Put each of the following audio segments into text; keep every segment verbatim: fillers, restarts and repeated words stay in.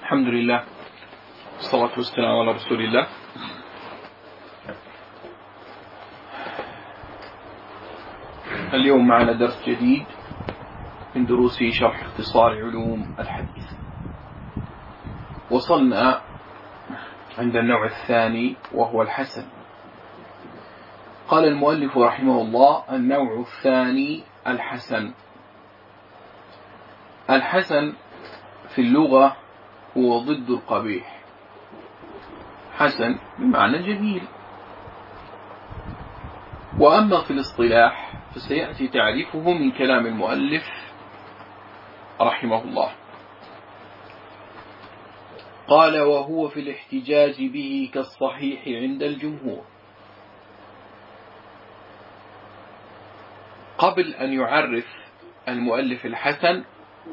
الحمد لله والصلاة والسلام على رسول الله. اليوم معنا درس جديد من دروس شرح اختصار علوم الحديث. وصلنا عند النوع الثاني وهو الحسن. قال المؤلف رحمه الله: النوع الثاني الحسن. الحسن في اللغة هو ضد القبيح. حسن بمعنى جميل. وأما في الاصطلاح فسيأتي تعريفه من كلام المؤلف رحمه الله. قال: وهو في الاحتجاج به كالصحيح عند الجمهور. قبل أن يعرف المؤلف الحسن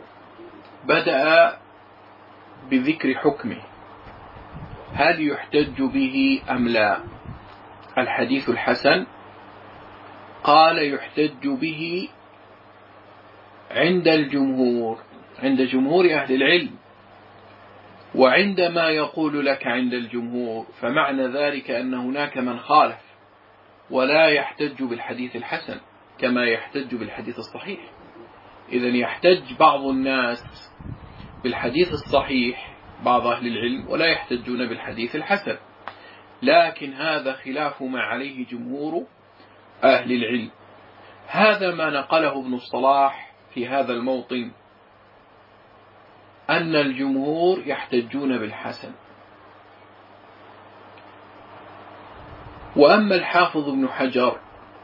بدأ بذكر حكمه، هل يحتج به أم لا؟ الحديث الحسن قال: يحتج به عند الجمهور، عند جمهور أهل العلم. وعندما يقول لك عند الجمهور فمعنى ذلك أن هناك من خالف ولا يحتج بالحديث الحسن كما يحتج بالحديث الصحيح. إذن يحتج بعض الناس بالحديث الصحيح، بعض أهل العلم، ولا يحتجون بالحديث الحسن، لكن هذا خلاف ما عليه جمهور أهل العلم. هذا ما نقله ابن الصلاح في هذا الموطن، أن الجمهور يحتجون بالحسن. وأما الحافظ ابن حجر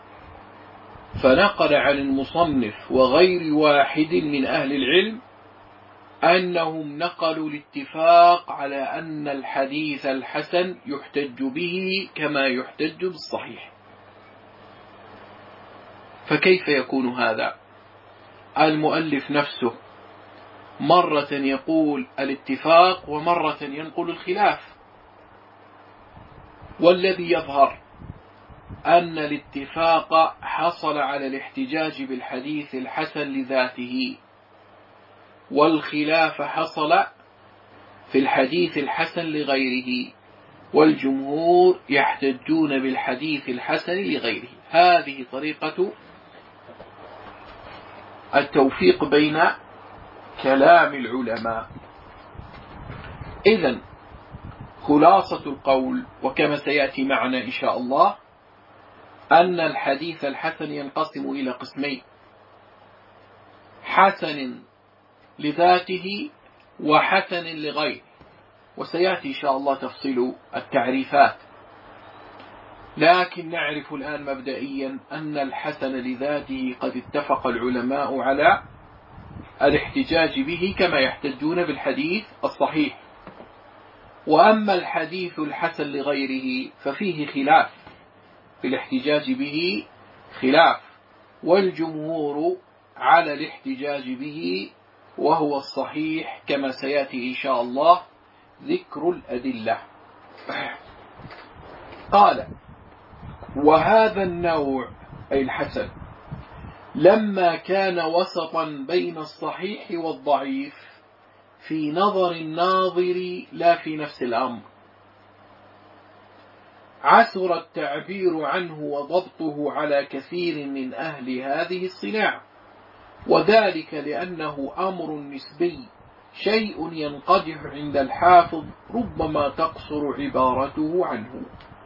فنقل عن المصنف وغير واحد من أهل العلم أنهم نقلوا الاتفاق على أن الحديث الحسن يحتج به كما يحتج بالصحيح. فكيف يكون هذا؟ المؤلف نفسه مرة يقول الاتفاق ومرة ينقل الخلاف، والذي يظهر أن الاتفاق حصل على الاحتجاج بالحديث الحسن لذاته، والخلاف حصل في الحديث الحسن لغيره، والجمهور يحتجون بالحديث الحسن لغيره. هذه طريقة التوفيق بين كلام العلماء. إذن خلاصة القول، وكما سيأتي معنا إن شاء الله، أن الحديث الحسن ينقسم إلى قسمين: حسن لذاته وحسن لغيره، وسيأتي إن شاء الله تفصيل التعريفات. لكن نعرف الآن مبدئيا أن الحسن لذاته قد اتفق العلماء على الاحتجاج به كما يحتجون بالحديث الصحيح. وأما الحديث الحسن لغيره ففيه خلاف، في الاحتجاج به خلاف، والجمهور على الاحتجاج به وهو الصحيح كما سيأتي إن شاء الله ذكر الأدلة. قال: وهذا النوع أي الحسن لما كان وسطا بين الصحيح والضعيف في نظر الناظر لا في نفس الأمر، عسر التعبير عنه وضبطه على كثير من أهل هذه الصناعة، وذلك لأنه أمر نسبي، شيء ينقدح عند الحافظ ربما تقصر عبارته عنه.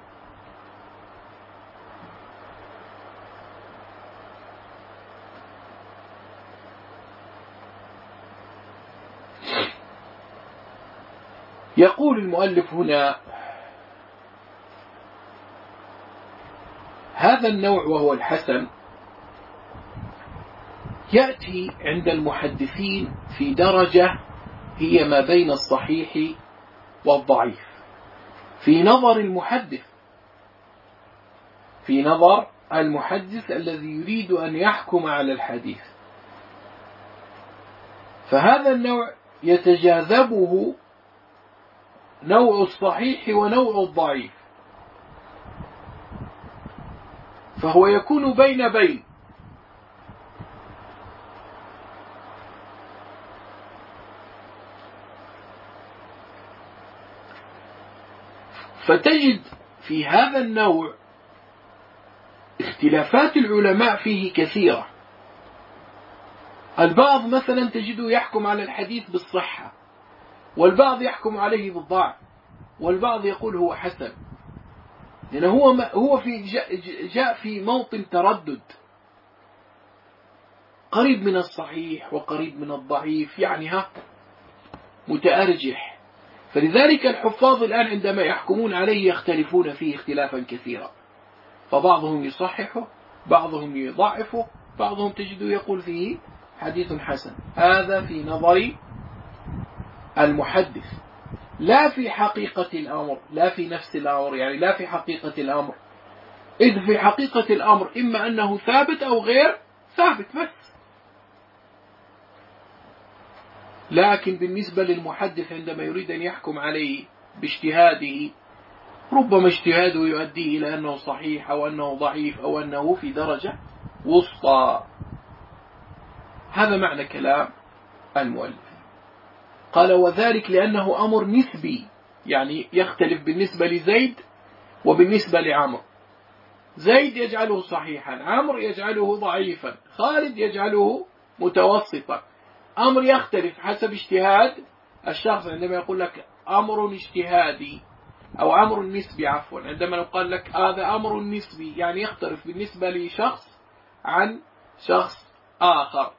يقول المؤلف هنا: هذا النوع وهو الحسن يأتي عند المحدثين في درجة هي ما بين الصحيح والضعيف في نظر المحدث، في نظر المحدث الذي يريد أن يحكم على الحديث. فهذا النوع يتجاذبه نوع الصحيح ونوع الضعيف، فهو يكون بين بين. فتجد في هذا النوع اختلافات العلماء فيه كثيرة. البعض مثلا تجده يحكم على الحديث بالصحة، والبعض يحكم عليه بالضعف، والبعض يقول هو حسن، لأنه هو هو في جاء في موطن تردد، قريب من الصحيح وقريب من الضعيف، يعني ها متأرجح. فلذلك الحفاظ الآن عندما يحكمون عليه يختلفون فيه اختلافا كثيرا، فبعضهم يصححه، بعضهم يضعفه، بعضهم تجده يقول فيه حديث حسن. هذا في نظر المحدث، لا في حقيقة الأمر، لا في نفس الأمر، يعني لا في حقيقة الأمر، إذ في حقيقة الأمر إما أنه ثابت أو غير ثابت بس. لكن بالنسبة للمحدث عندما يريد أن يحكم عليه باجتهاده، ربما اجتهاده يؤدي إلى أنه صحيح أو أنه ضعيف أو أنه في درجة وسطى. هذا معنى كلام المؤلف. قال وذلك لأنه أمر نسبي، يعني يختلف بالنسبة لزيد وبالنسبة لعمر. زيد يجعله صحيحا، عمر يجعله ضعيفا، خالد يجعله متوسطا. أمر يختلف حسب اجتهاد الشخص. عندما يقول لك أمر اجتهادي أو أمر نسبي، عفوا، عندما يقول لك هذا أمر نسبي يعني يختلف بالنسبة لشخص عن شخص آخر.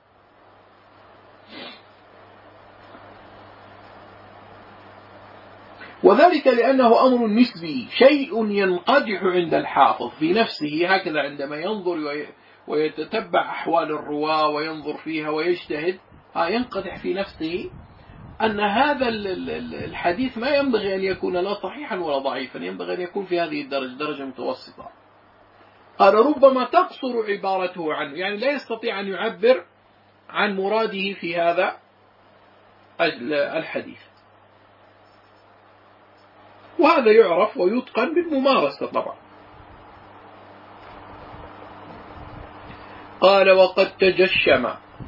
وذلك لأنه أمر نسبي، شيء ينقدح عند الحافظ في نفسه، هكذا عندما ينظر ويتتبع أحوال الرواة وينظر فيها ويجتهد، ينقدح في نفسه أن هذا الحديث ما ينبغي أن يكون لا صحيحا ولا ضعيفا، ينبغي أن يكون في هذه الدرجة، درجة متوسطة. قال ربما تقصر عبارته عنه، يعني لا يستطيع أن يعبر عن مراده في هذا الحديث. وهذا يعرف ويتقن بالممارسة طبعا. قال وقد تجشم،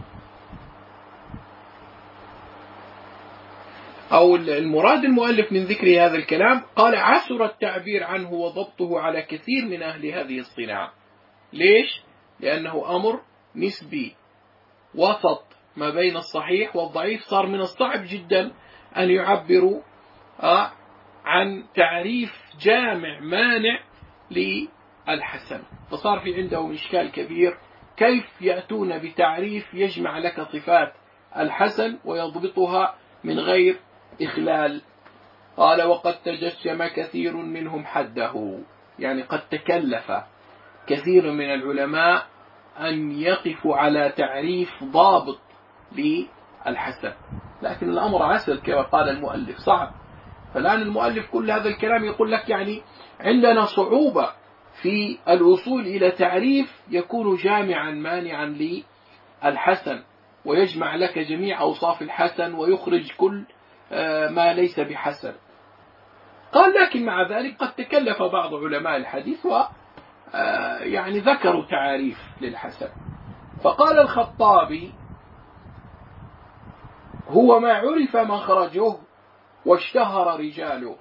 أو المراد المؤلف من ذكر هذا الكلام، قال عسر التعبير عنه وضبطه على كثير من أهل هذه الصناعة. ليش؟ لأنه أمر نسبي وسط ما بين الصحيح والضعيف، صار من الصعب جدا أن يعبروا عن تعريف جامع مانع للحسن، فصار في عندهم إشكال كبير كيف يأتون بتعريف يجمع لك صفات الحسن ويضبطها من غير إخلال. قال وقد تجشم كثير منهم حده، يعني قد تكلف كثير من العلماء أن يقفوا على تعريف ضابط للحسن، لكن الأمر عسر كما قال المؤلف، صعب. فالآن المؤلف كل هذا الكلام يقول لك يعني عندنا صعوبة في الوصول إلى تعريف يكون جامعا مانعا للحسن ويجمع لك جميع أوصاف الحسن ويخرج كل ما ليس بحسن. قال لكن مع ذلك قد تكلف بعض علماء الحديث و يعني ذكروا تعاريف للحسن. فقال الخطابي هو ما عرف مخرجه واشتهر رجاله.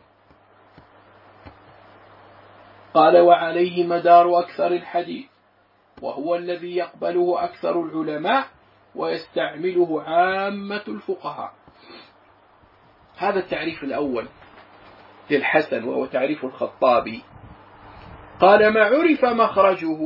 قال وعليه مدار أكثر الحديث، وهو الذي يقبله أكثر العلماء ويستعمله عامة الفقهاء. هذا التعريف الأول للحسن وهو تعريف الخطابي. قال ما عرف مخرجه،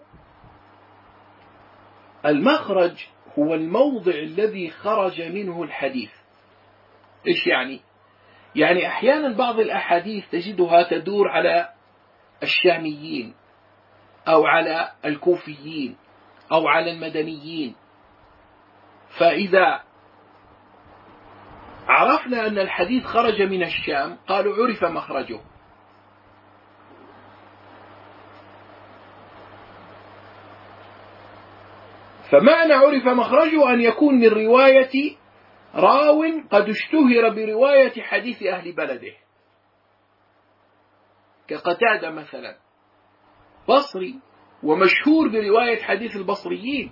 المخرج هو الموضع الذي خرج منه الحديث. إيش يعني؟ يعني أحيانا بعض الأحاديث تجدها تدور على الشاميين أو على الكوفيين أو على المدنيين، فإذا عرفنا أن الحديث خرج من الشام قالوا عرف مخرجه. فمعنى عرف مخرجه أن يكون من رواية راو قد اشتهر برواية حديث أهل بلده، كقتادة مثلا بصري ومشهور برواية حديث البصريين،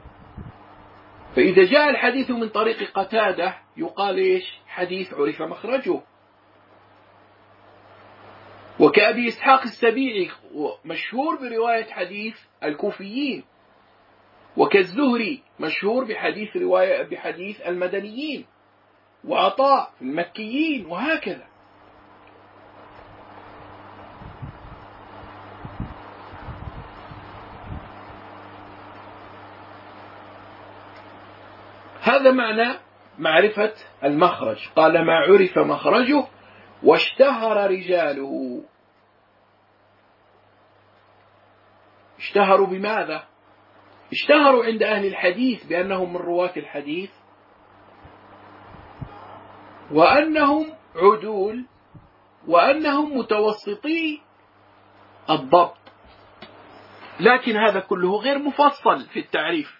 فإذا جاء الحديث من طريق قتادة يقال إيش؟ حديث عرف مخرجه. وكأبي إسحاق السبيعي مشهور برواية حديث الكوفيين، وكالزهري مشهور بحديث رواية بحديث المدنيين، وعطاء المكيين، وهكذا. هذا معنى معرفة المخرج. قال ما عرف مخرجه واشتهر رجاله. اشتهروا بماذا؟ اشتهروا عند أهل الحديث بأنهم من رواة الحديث، وأنهم عدول، وأنهم متوسطي الضبط. لكن هذا كله غير مفصل في التعريف.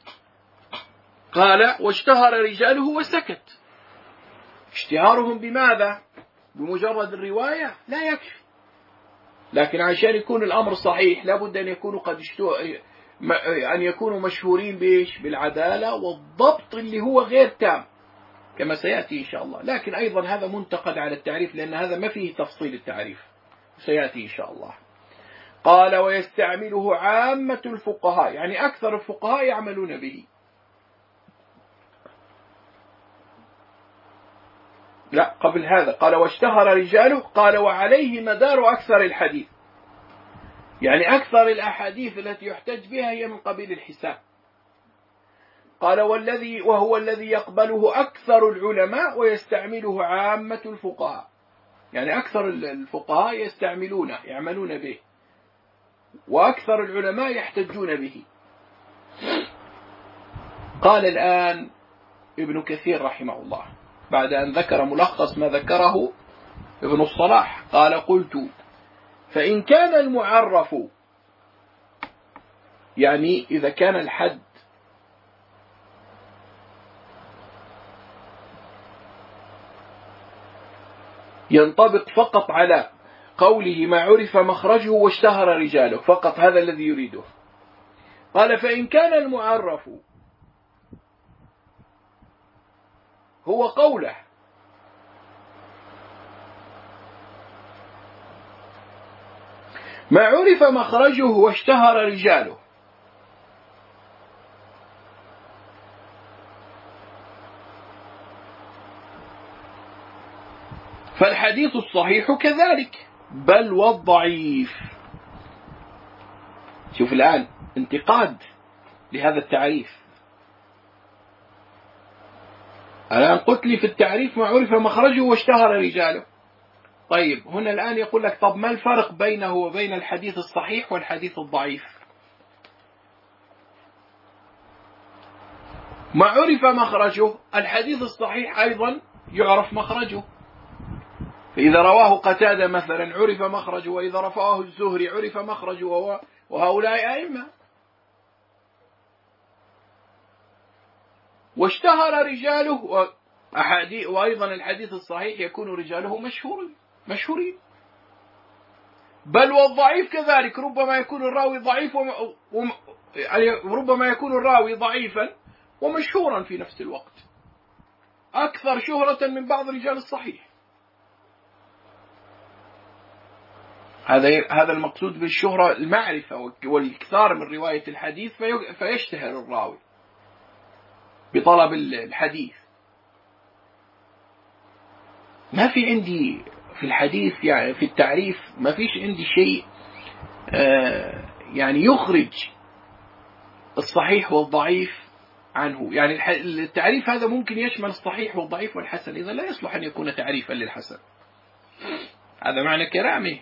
قال واشتهر رجاله وسكت. اشتهارهم بماذا؟ بمجرد الرواية لا يكفي، لكن عشان يكون الأمر صحيح لابد أن يكونوا قد اشتهروا، أن يكونوا مشهورين بإيش؟ بالعدالة والضبط اللي هو غير تام كما سيأتي إن شاء الله. لكن أيضا هذا منتقد على التعريف، لأن هذا ما فيه تفصيل التعريف، سيأتي إن شاء الله. قال ويستعمله عامة الفقهاء، يعني أكثر الفقهاء يعملون به. لا، قبل هذا قال واشتهر رجاله، قال وعليه مدار أكثر الحديث، يعني أكثر الأحاديث التي يحتج بها هي من قبيل الحسان. قال والذي وهو الذي يقبله أكثر العلماء ويستعمله عامة الفقهاء، يعني أكثر الفقهاء يستعملونه يعملون به، وأكثر العلماء يحتجون به. قال الآن ابن كثير رحمه الله بعد أن ذكر ملخص ما ذكره ابن الصلاح، قال قلت فإن كان المعرف، يعني إذا كان الحد ينطبق فقط على قوله ما عرف مخرجه واشتهر رجاله فقط، هذا الذي يريده. قال فإن كان المعرف هو قوله ما عرف مخرجه واشتهر رجاله، فالحديث الصحيح كذلك، بل والضعيف. شوف الآن انتقاد لهذا التعريف. الآن قلت لي في التعريف ما عرف مخرجه واشتهر رجاله. طيب هنا الآن يقول لك طب ما الفرق بينه وبين الحديث الصحيح والحديث الضعيف؟ ما عرف مخرجه، الحديث الصحيح أيضا يعرف مخرجه، فإذا رواه قتادة مثلا عرف مخرجه، وإذا رفعه الزهري عرف مخرجه، وهؤلاء أئمة. واشتهر رجاله، وأيضا الحديث الصحيح يكون رجاله مشهورين مشهورين. بل والضعيف كذلك، ربما يكون الراوي ضعيف وم... وم... يعني ربما يكون الراوي ضعيفا ومشهورا في نفس الوقت، أكثر شهرة من بعض رجال الصحيح. هذا هذا المقصود بالشهرة، المعرفة والإكثار من رواية الحديث، في... فيشتهر الراوي بطلب الحديث. ما في عندي في الحديث يعني في التعريف ما فيش عندي شيء آه يعني يخرج الصحيح والضعيف عنه. يعني التعريف هذا ممكن يشمل الصحيح والضعيف والحسن، إذا لا يصلح أن يكون تعريفا للحسن. هذا معنى كلامه.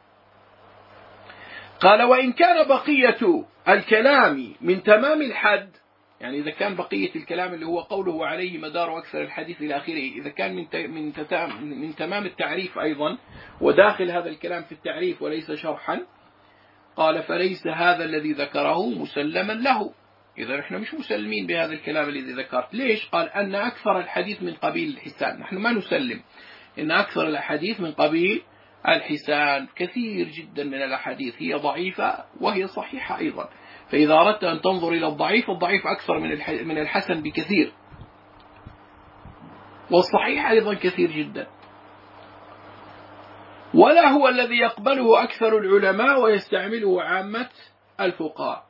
قال وإن كان بقية الكلام من تمام الحد، يعني إذا كان بقية الكلام اللي هو قوله عليه مدار أكثر الحديث إلى آخره، إذا كان من من من تمام التعريف أيضا وداخل هذا الكلام في التعريف وليس شرحا، قال فليس هذا الذي ذكره مسلما له. إذا إحنا مش مسلمين بهذا الكلام الذي ذكرت. ليش؟ قال أن أكثر الحديث من قبيل الحسان. نحن ما نسلم إن أكثر الأحاديث من قبيل الحسان. كثير جدا من الأحاديث هي ضعيفة وهي صحيحة أيضا. فإذا أردت أن تنظر إلى الضعيف، الضعيف أكثر من الحسن بكثير، والصحيح أيضا كثير جدا. ولا هو الذي يقبله أكثر العلماء ويستعمله عامة الفقهاء.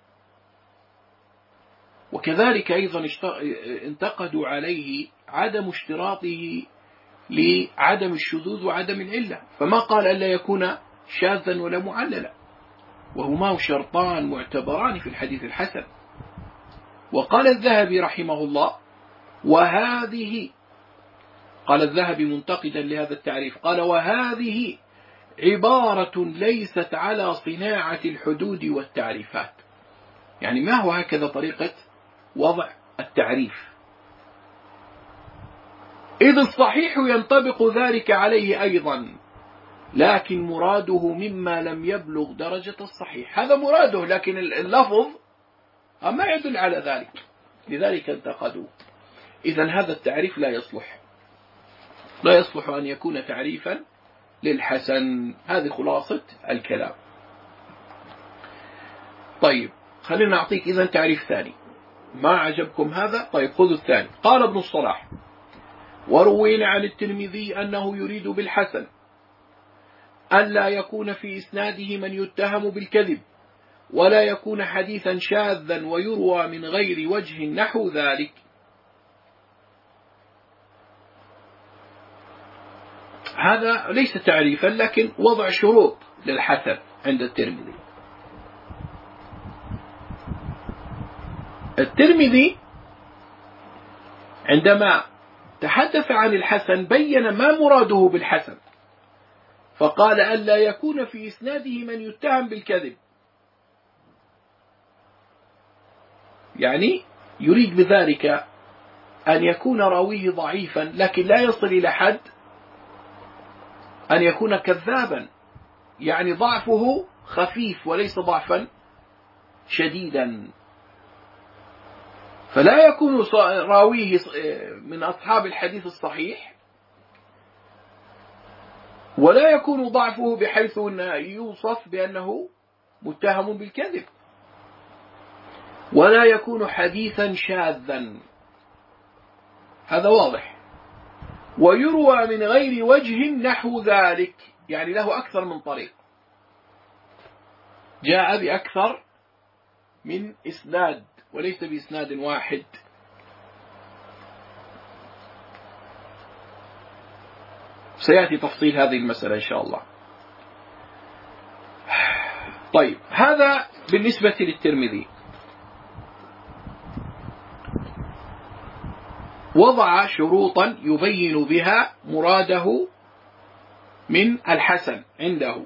وكذلك أيضا انتقدوا عليه عدم اشتراطه لعدم الشذوذ وعدم العلة، فما قال ألا يكون شاذا ولا معللا، وهما شرطان معتبران في الحديث الحسن. وقال الذهبي رحمه الله: وهذه، قال الذهبي منتقدا لهذا التعريف، قال: وهذه عبارة ليست على صناعة الحدود والتعريفات. يعني ما هو هكذا طريقة وضع التعريف، إذ الصحيح ينطبق ذلك عليه أيضا، لكن مراده مما لم يبلغ درجة الصحيح. هذا مراده، لكن اللفظ ما يدل على ذلك، لذلك انتقدوه. إذن هذا التعريف لا يصلح، لا يصلح أن يكون تعريفا للحسن. هذه خلاصة الكلام. طيب خلينا نعطيك إذن تعريف ثاني. ما عجبكم هذا؟ طيب خذوا الثاني. قال ابن الصلاح: وروينا عن الترمذي أنه يريد بالحسن ألا يكون في إسناده من يتهم بالكذب، ولا يكون حديثا شاذا ويروى من غير وجه نحو ذلك. هذا ليس تعريفا، لكن وضع شروط للحسن عند الترمذي. الترمذي عندما تحدث عن الحسن بين ما مراده بالحسن، فقال: ألا يكون في إسناده من يتهم بالكذب، يعني يريد بذلك أن يكون راويه ضعيفا، لكن لا يصل إلى حد أن يكون كذابا، يعني ضعفه خفيف وليس ضعفا شديدا. فلا يكون راويه من أصحاب الحديث الصحيح، ولا يكون ضعفه بحيث أنه يوصف بأنه متهم بالكذب، ولا يكون حديثا شاذا، هذا واضح. ويروى من غير وجه نحو ذلك، يعني له أكثر من طريق، جاء بأكثر من إسناد وليس بإسناد واحد. سيأتي تفصيل هذه المسألة إن شاء الله. طيب هذا بالنسبة للترمذي. وضع شروطا يبين بها مراده من الحسن عنده.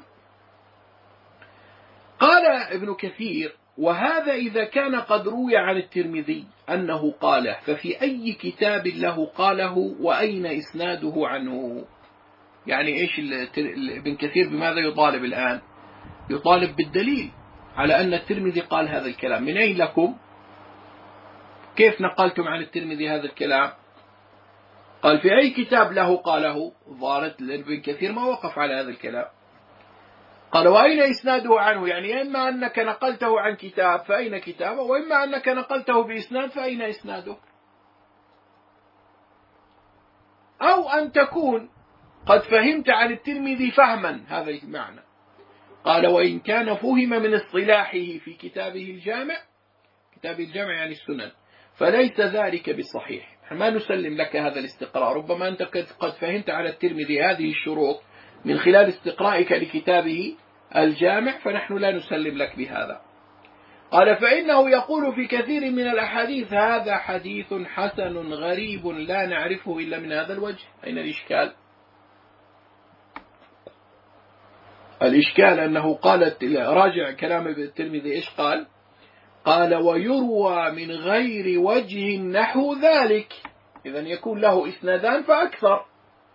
قال ابن كثير: وهذا إذا كان قد روي عن الترمذي أنه قاله، ففي أي كتاب له قاله وأين إسناده عنه؟ يعني إيش ابن كثير بماذا يطالب الآن؟ يطالب بالدليل على أن الترمذي قال هذا الكلام. من أين لكم؟ كيف نقلتم عن الترمذي هذا الكلام؟ قال: في أي كتاب له قاله؟ ظهرت ابن كثير ما وقف على هذا الكلام. قال: وأين إسناده عنه؟ يعني إما أنك نقلته عن كتاب فأين كتابه، وإما أنك نقلته بإسناد فأين إسناده، أو أن تكون قد فهمت عن الترمذي فهما، هذا المعنى. قال: وإن كان فهم من اصطلاحه في كتابه الجامع، كتاب الجامع يعني السنن، فليس ذلك بصحيح. ما نسلم لك هذا الاستقراء، ربما أنت قد فهمت على الترمذي هذه الشروط من خلال استقرائك لكتابه الجامع، فنحن لا نسلم لك بهذا. قال: فإنه يقول في كثير من الأحاديث: هذا حديث حسن غريب لا نعرفه إلا من هذا الوجه. أين الإشكال؟ الإشكال أنه قالت، راجع كلام الترمذي إيش قال؟ قال: ويروى من غير وجه نحو ذلك، إذن يكون له إسنادان فأكثر.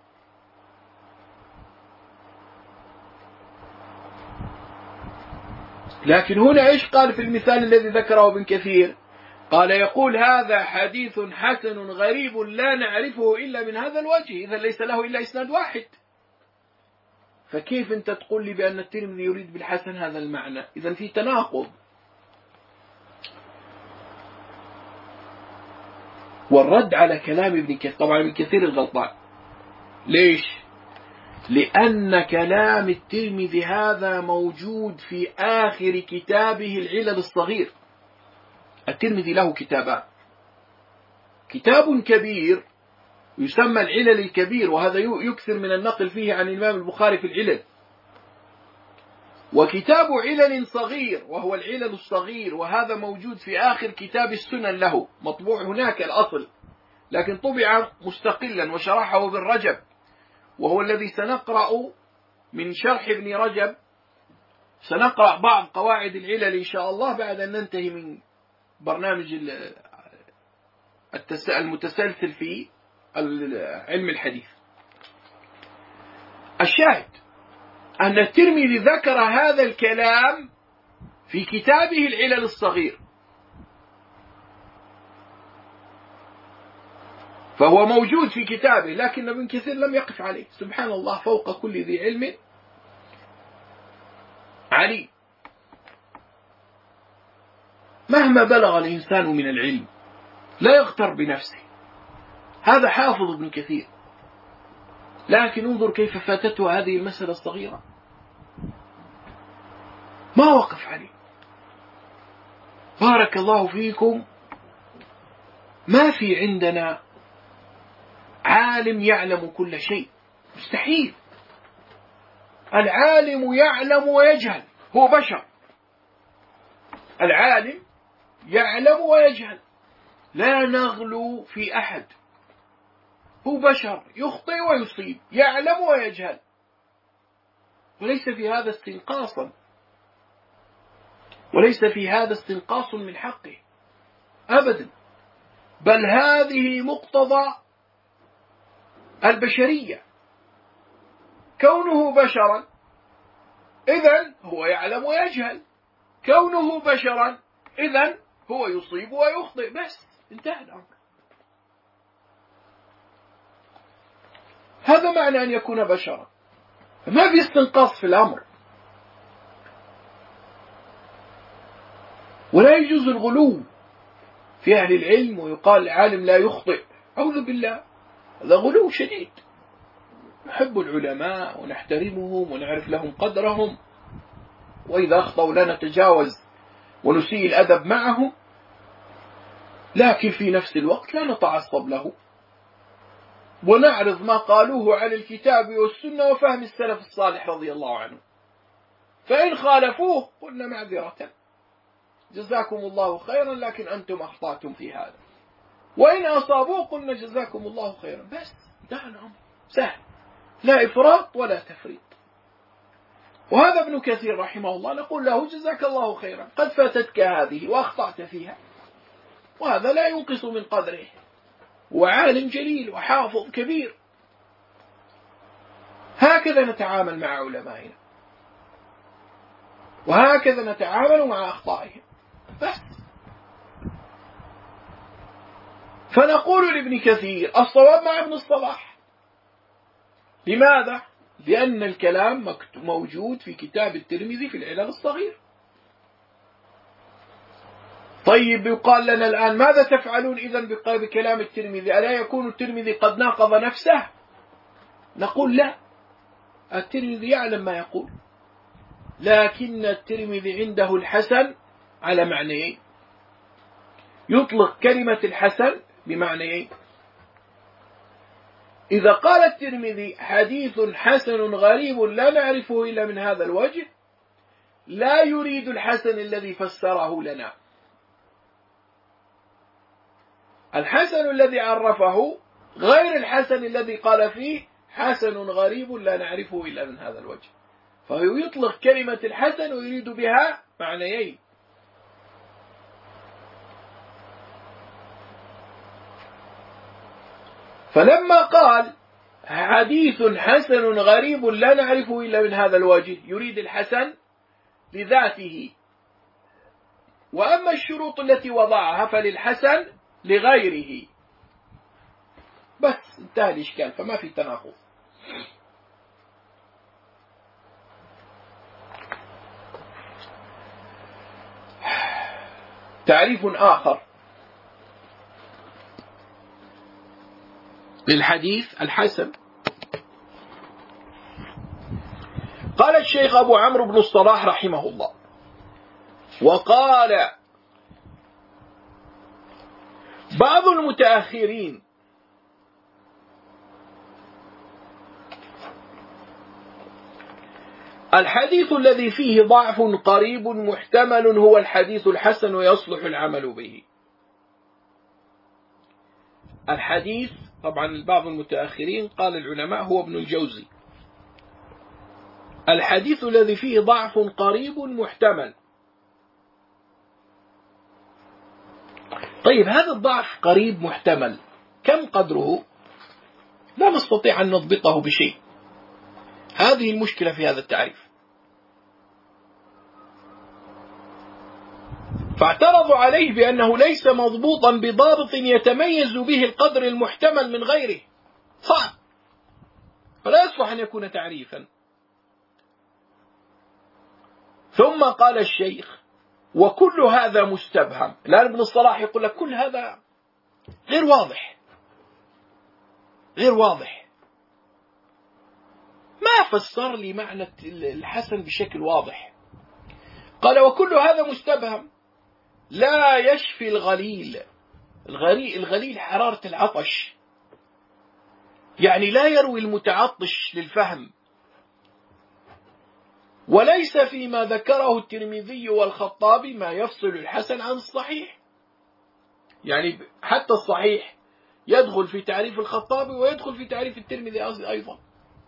لكن هنا إيش قال في المثال الذي ذكره ابن كثير؟ قال: يقول هذا حديث حسن غريب لا نعرفه إلا من هذا الوجه، إذن ليس له إلا إسناد واحد. فكيف أنت تقول لي بأن الترمذي يريد بالحسن هذا المعنى؟ إذن في تناقض. والرد على كلام ابن كثير، طبعا ابن كثير الغلطان. ليش؟ لأن كلام الترمذي هذا موجود في آخر كتابه العلل الصغير. الترمذي له كتابان، كتاب كبير يسمى العلل الكبير، وهذا يكثر من النقل فيه عن الإمام البخاري في العلل، وكتاب علل صغير وهو العلل الصغير، وهذا موجود في آخر كتاب السنن له، مطبوع هناك الأصل، لكن طبع مستقلا وشرحه ابن رجب، وهو الذي سنقرأ من شرح ابن رجب. سنقرأ بعض قواعد العلل إن شاء الله بعد أن ننتهي من برنامج المتسلسل في علم الحديث. الشاهد أن الترمذي ذكر هذا الكلام في كتابه العلل الصغير، فهو موجود في كتابه، لكن ابن كثير لم يقف عليه. سبحان الله، فوق كل ذي علم عليم. مهما بلغ الإنسان من العلم لا يغتر بنفسه، هذا حافظ ابن كثير، لكن انظر كيف فاتته هذه المسألة الصغيرة، ما وقف عليه. بارك الله فيكم، ما في عندنا عالم يعلم كل شيء، مستحيل. العالم يعلم ويجهل، هو بشر. العالم يعلم ويجهل، لا نغلو في أحد، هو بشر يخطئ ويصيب، يعلم ويجهل، وليس في هذا استنقاصا، وليس في هذا استنقاص من حقه أبدا، بل هذه مقتضى البشرية. كونه بشرا إذن هو يعلم ويجهل، كونه بشرا إذن هو يصيب ويخطئ، بس انتهى الأمر. هذا معنى أن يكون بشرا، ما في استنقاص في الأمر. ولا يجوز الغلو في أهل العلم ويقال العالم لا يخطئ، أعوذ بالله، هذا غلو شديد. نحب العلماء ونحترمهم ونعرف لهم قدرهم، وإذا أخطأوا لا نتجاوز ونسيء الأدب معهم، لكن في نفس الوقت لا نتعصب له، ونعرض ما قالوه على الكتاب والسنة وفهم السلف الصالح رضي الله عنه. فإن خالفوه قلنا معذرة، جزاكم الله خيرا، لكن أنتم أخطأتم في هذا. وإن أصابوه قلنا جزاكم الله خيرا، بس انتهى الأمر، سهل، لا إفراط ولا تفريط. وهذا ابن كثير رحمه الله نقول له جزاك الله خيرا، قد فاتتك هذه وأخطأت فيها، وهذا لا ينقص من قدره، وعالم جليل وحافظ كبير. هكذا نتعامل مع علمائنا، وهكذا نتعامل مع أخطائهم، بس. فنقول لابن كثير الصواب مع ابن الصلاح. لماذا؟ لأن الكلام موجود في كتاب الترمذي في العلل الصغير. طيب، يقال لنا الآن ماذا تفعلون إذن بكلام الترمذي؟ ألا يكون الترمذي قد ناقض نفسه؟ نقول لا، الترمذي يعلم ما يقول، لكن الترمذي عنده الحسن على معنيين، يطلق كلمة الحسن بمعنيين. إذا قال الترمذي حديث حسن غريب لا نعرفه إلا من هذا الوجه، لا يريد الحسن الذي فسره لنا. الحسن الذي عرفه غير الحسن الذي قال فيه حسن غريب لا نعرفه إلا من هذا الوجه، فهو يطلق كلمة الحسن ويريد بها معنيين. فلما قال حديث حسن غريب لا نعرفه إلا من هذا الوجه، يريد الحسن لذاته، وأما الشروط التي وضعها فللحسن لغيره، بس انتهى الإشكال، فما في تناقض. تعريف آخر للحديث الحسن الشيخ أبو عمرو بن الصلاح رحمه الله وقال بعض المتأخرين الحديث الذي فيه ضعف قريب محتمل هو الحديث الحسن ويصلح العمل به. الحديث طبعا بعض المتأخرين قال العلماء هو ابن الجوزي، الحديث الذي فيه ضعف قريب محتمل. طيب هذا الضعف قريب محتمل كم قدره؟ لا نستطيع أن نضبطه بشيء، هذه المشكلة في هذا التعريف. فاعترضوا عليه بأنه ليس مضبوطا بضابط يتميز به القدر المحتمل من غيره، صعب، فلا يصلح أن يكون تعريفا. ثم قال الشيخ وكل هذا مستبهم. الآن ابن الصلاح يقول لك كل هذا غير واضح، غير واضح، ما فسر لي معنى الحسن بشكل واضح. قال وكل هذا مستبهم لا يشفي الغليل. الغليل, الغليل حرارة العطش، يعني لا يروي المتعطش للفهم. وليس فيما ذكره الترمذي والخطابي ما يفصل الحسن عن الصحيح، يعني حتى الصحيح يدخل في تعريف الخطابي ويدخل في تعريف الترمذي أيضا.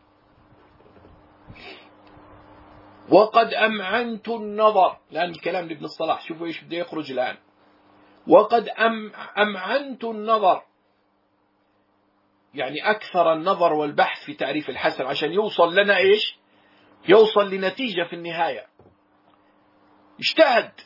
وقد أمعنت النظر، الآن الكلام لابن الصلاح، شوفوا إيش بده يخرج الآن. وقد أم أمعنت النظر، يعني أكثر النظر والبحث في تعريف الحسن عشان يوصل لنا إيش؟ يوصل لنتيجة في النهاية، اجتهد.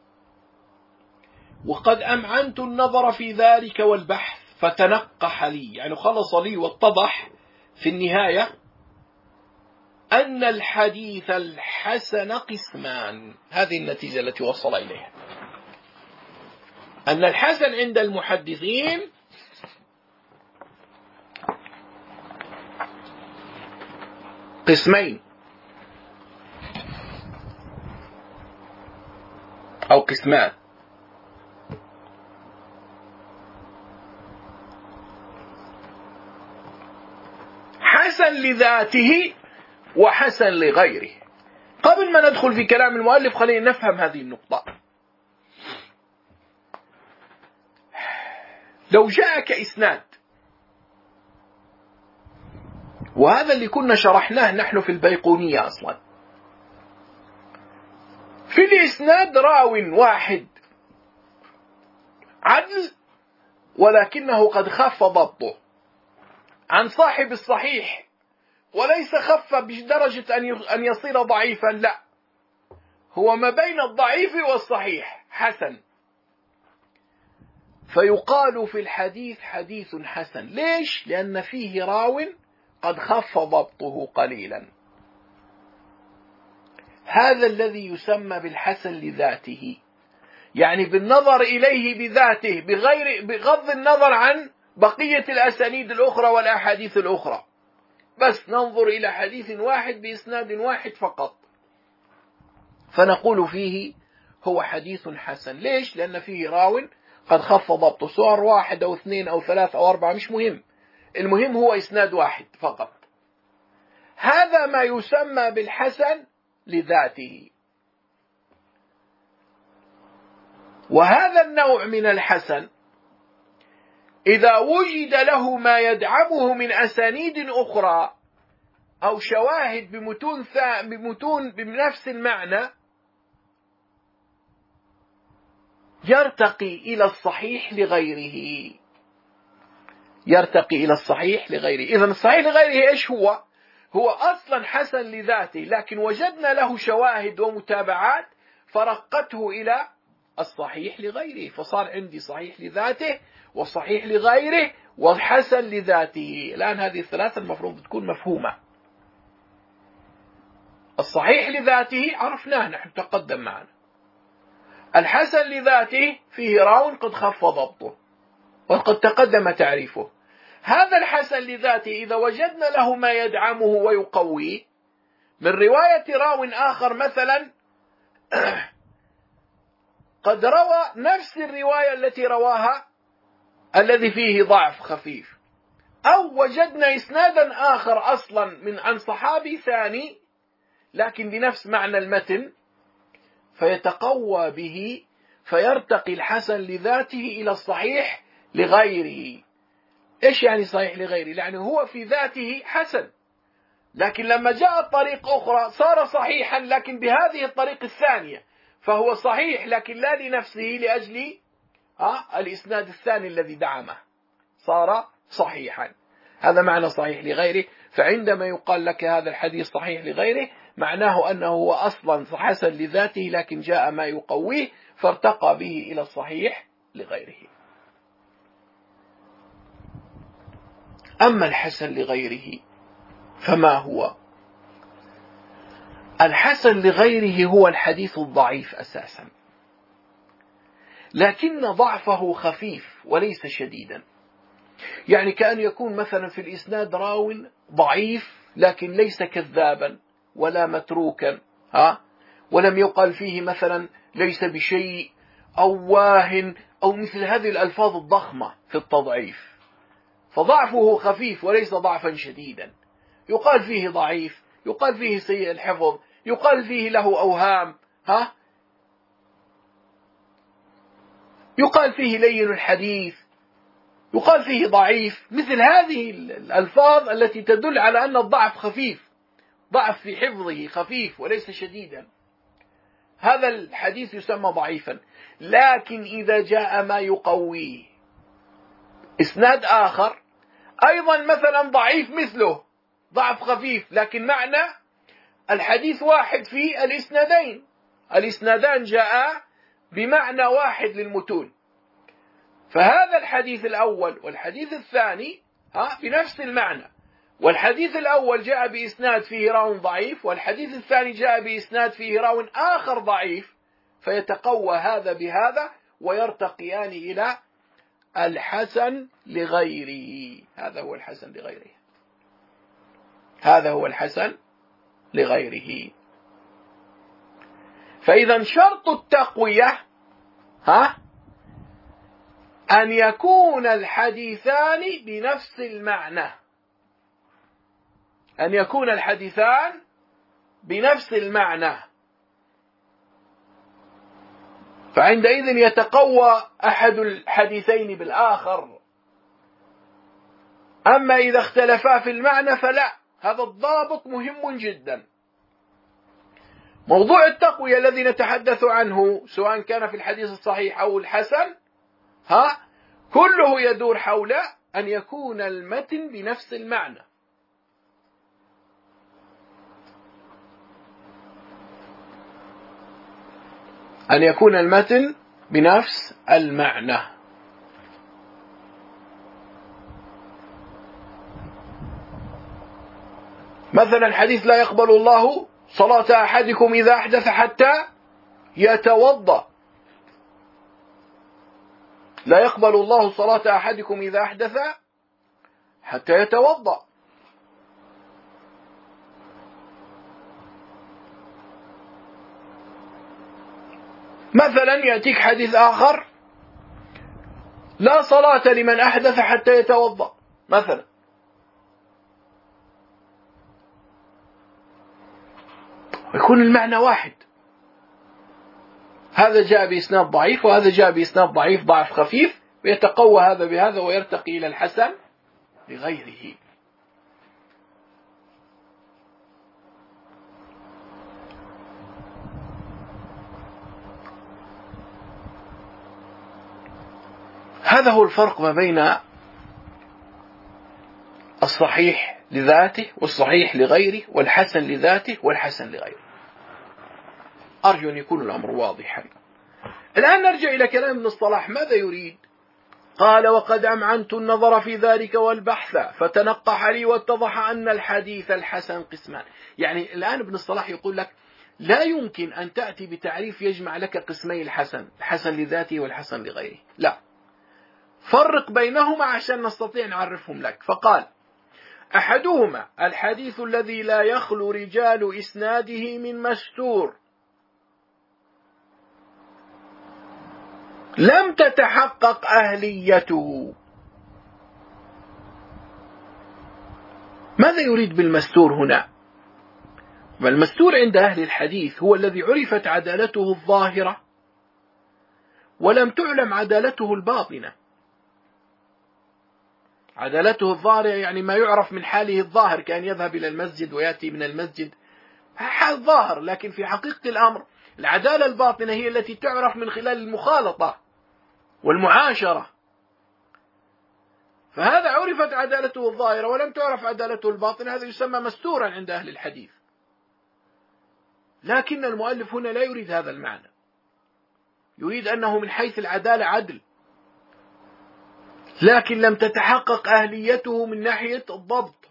وقد أمعنت النظر في ذلك والبحث فتنقح لي، يعني خلص لي واتضح في النهاية أن الحديث الحسن قسمان. هذه النتيجة التي وصل إليها، أن الحسن عند المحدثين قسمين أو قسمان. حسن لذاته وحسن لغيره. قبل ما ندخل في كلام المؤلف خلينا نفهم هذه النقطة. لو جاءك إسناد، وهذا اللي كنا شرحناه نحن في البيقونية أصلا، في الإسناد راو واحد عدل ولكنه قد خف ضبطه عن صاحب الصحيح، وليس خف بدرجة أن يصير ضعيفا، لا، هو ما بين الضعيف والصحيح، حسن. فيقال في الحديث حديث حسن. ليش؟ لأن فيه راو قد خف ضبطه قليلا. هذا الذي يسمى بالحسن لذاته، يعني بالنظر إليه بذاته، بغير بغض النظر عن بقية الأسانيد الأخرى والأحاديث الأخرى، بس ننظر إلى حديث واحد بإسناد واحد فقط، فنقول فيه هو حديث حسن. ليش؟ لأن فيه راو قد خف ضبطه، سواء واحد أو اثنين أو ثلاثة أو أربعة مش مهم، المهم هو إسناد واحد فقط. هذا ما يسمى بالحسن لذاته. وهذا النوع من الحسن إذا وجد له ما يدعمه من أسانيد أخرى أو شواهد بمتون بمتون بنفس المعنى، يرتقي إلى الصحيح لغيره، يرتقي إلى الصحيح لغيره. إذن الصحيح لغيره إيش هو؟ هو أصلا حسن لذاته، لكن وجدنا له شواهد ومتابعات فرقته إلى الصحيح لغيره، فصار عندي صحيح لذاته وصحيح لغيره وحسن لذاته. الآن هذه الثلاثة المفروض تكون مفهومة. الصحيح لذاته عرفناه، نحن تقدم معنا. الحسن لذاته فيه راو قد خف ضبطه وقد تقدم تعريفه. هذا الحسن لذاته إذا وجدنا له ما يدعمه ويقويه من رواية راو آخر مثلا قد روى نفس الرواية التي رواها الذي فيه ضعف خفيف، أو وجدنا إسنادا آخر أصلا من عن صحابي ثاني لكن بنفس معنى المتن، فيتقوى به فيرتقي الحسن لذاته إلى الصحيح لغيره. إيش يعني صحيح لغيره؟ يعني هو في ذاته حسن، لكن لما جاءت طريق أخرى صار صحيحا لكن بهذه الطريق الثانية، فهو صحيح لكن لا لنفسه، لأجل آه الإسناد الثاني الذي دعمه صار صحيحا. هذا معنى صحيح لغيره. فعندما يقال لك هذا الحديث صحيح لغيره معناه أنه هو أصلا حسن لذاته لكن جاء ما يقويه فارتقى به إلى الصحيح لغيره. أما الحسن لغيره فما هو؟ الحسن لغيره هو الحديث الضعيف أساسا، لكن ضعفه خفيف وليس شديدا. يعني كأن يكون مثلا في الإسناد راو ضعيف لكن ليس كذابا ولا متروكا، ها؟ ولم يقال فيه مثلا ليس بشيء أو واهن أو مثل هذه الألفاظ الضخمة في التضعيف، فضعفه خفيف وليس ضعفا شديدا. يقال فيه ضعيف، يقال فيه سيء الحفظ، يقال فيه له أوهام، ها؟ يقال فيه لين الحديث، يقال فيه ضعيف، مثل هذه الألفاظ التي تدل على أن الضعف خفيف، ضعف في حفظه خفيف وليس شديدا. هذا الحديث يسمى ضعيفا. لكن إذا جاء ما يقويه إسناد آخر أيضا مثلا ضعيف مثله، ضعف خفيف لكن معنى الحديث واحد في الإسنادين، الإسنادان جاء بمعنى واحد للمتون، فهذا الحديث الأول والحديث الثاني ها بنفس المعنى، والحديث الأول جاء بإسناد فيه راو ضعيف والحديث الثاني جاء بإسناد فيه راو آخر ضعيف، فيتقوى هذا بهذا ويرتقيان إلى الحسن لغيره. هذا هو الحسن لغيره، هذا هو الحسن لغيره. فإذا شرط التقوية ها أن يكون الحديثان بنفس المعنى، أن يكون الحديثان بنفس المعنى، فعندئذ يتقوى أحد الحديثين بالآخر. أما إذا اختلفا في المعنى فلا، هذا الضابط مهم جدا. موضوع التقوية الذي نتحدث عنه سواء كان في الحديث الصحيح أو الحسن ها كله يدور حول أن يكون المتن بنفس المعنى. أن يكون المتن بنفس المعنى. مثلا حديث لا يقبل الله صلاة أحدكم إذا أحدث حتى يتوضأ، لا يقبل الله صلاة أحدكم إذا أحدث حتى يتوضأ. مثلا يأتيك حديث آخر لا صلاة لمن أحدث حتى يتوضأ مثلا، يكون المعنى واحد، هذا جاء بإسناد ضعيف وهذا جاء بإسناد ضعيف ضعف خفيف، ويتقوى هذا بهذا ويرتقي إلى الحسن لغيره. هذا هو الفرق ما بين الصحيح لذاته والصحيح لغيره والحسن لذاته والحسن لغيره. أرجو أن يكون الأمر واضحا. الآن نرجع إلى كلام ابن الصلاح، ماذا يريد؟ قال وقد أمعنت النظر في ذلك والبحث فتنقح لي واتضح أن الحديث الحسن قسمان. يعني الآن ابن الصلاح يقول لك لا يمكن أن تأتي بتعريف يجمع لك قسمي الحسن، الحسن لذاته والحسن لغيره، لا، فرق بينهما عشان نستطيع نعرفهم لك. فقال أحدهما الحديث الذي لا يخلو رجال إسناده من مستور لم تتحقق أهليته. ماذا يريد بالمستور هنا؟ والمستور عند أهل الحديث هو الذي عرفت عدالته الظاهرة ولم تعلم عدالته الباطنة. عدالته الظاهرة يعني ما يعرف من حاله الظاهر، كأن يذهب إلى المسجد ويأتي من المسجد، حال ظاهر، لكن في حقيقة الأمر العدالة الباطنة هي التي تعرف من خلال المخالطة والمعاشرة. فهذا عرفت عدالته الظاهرة ولم تعرف عدالته الباطنة، هذا يسمى مستورا عند أهل الحديث. لكن المؤلف هنا لا يريد هذا المعنى، يريد أنه من حيث العدالة عدل، لكن لم تتحقق أهليته من ناحية الضبط،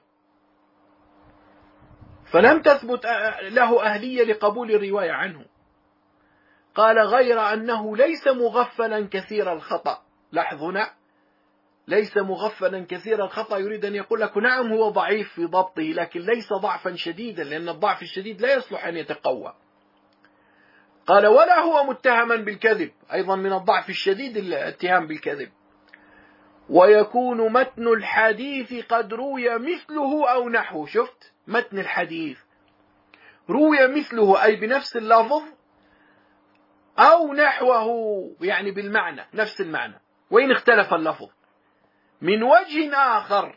فلم تثبت له أهلية لقبول الرواية عنه. قال غير أنه ليس مغفلا كثير الخطأ. لاحظنا، ليس مغفلا كثير الخطأ، يريد أن يقول لك نعم هو ضعيف في ضبطه، لكن ليس ضعفا شديدا، لأن الضعف الشديد لا يصلح أن يتقوى. قال ولا هو متهما بالكذب، أيضا من الضعف الشديد الاتهام بالكذب. ويكون متن الحديث قد روي مثله أو نحوه. شفت متن الحديث روي مثله أي بنفس اللفظ، أو نحوه يعني بالمعنى نفس المعنى وإن اختلف اللفظ، من وجه آخر،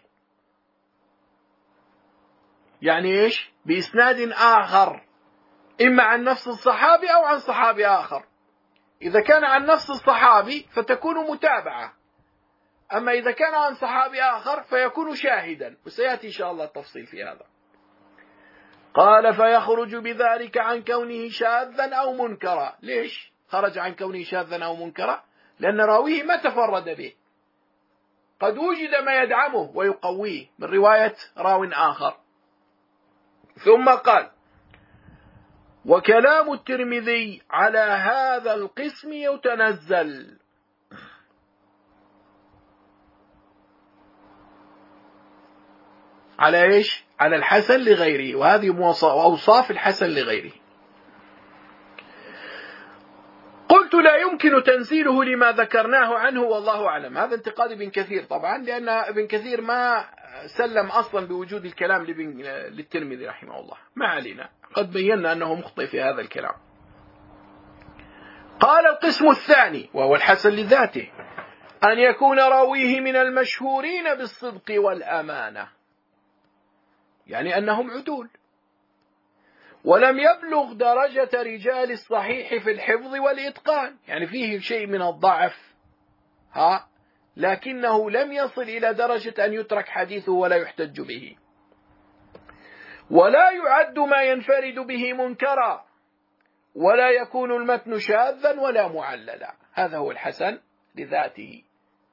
يعني إيش؟ بإسناد آخر، إما عن نفس الصحابي أو عن صحابي آخر. إذا كان عن نفس الصحابي فتكون متابعة، أما إذا كان عن صحابي آخر فيكون شاهدا، وسيأتي إن شاء الله التفصيل في هذا. قال فيخرج بذلك عن كونه شاذا أو منكرا. ليش خرج عن كونه شاذا أو منكرا؟ لأن راويه ما تفرد به، قد وجد ما يدعمه ويقويه من رواية راو آخر. ثم قال وكلام الترمذي على هذا القسم يتنزل. على إيش؟ على الحسن لغيره، وهذه أوصاف الحسن لغيره. قلت لا يمكن تنزيله لما ذكرناه عنه والله أعلم. هذا انتقاد ابن كثير طبعا، لأن ابن كثير ما سلم أصلا بوجود الكلام للترمذي رحمه الله. ما علينا، قد بينا أنه مخطئ في هذا الكلام. قال القسم الثاني وهو الحسن لذاته أن يكون راويه من المشهورين بالصدق والأمانة، يعني أنهم عدول، ولم يبلغ درجة رجال الصحيح في الحفظ والإتقان، يعني فيه شيء من الضعف ها، لكنه لم يصل إلى درجة أن يترك حديثه ولا يحتج به، ولا يعد ما ينفرد به منكرا، ولا يكون المتن شاذا ولا معللا. هذا هو الحسن لذاته.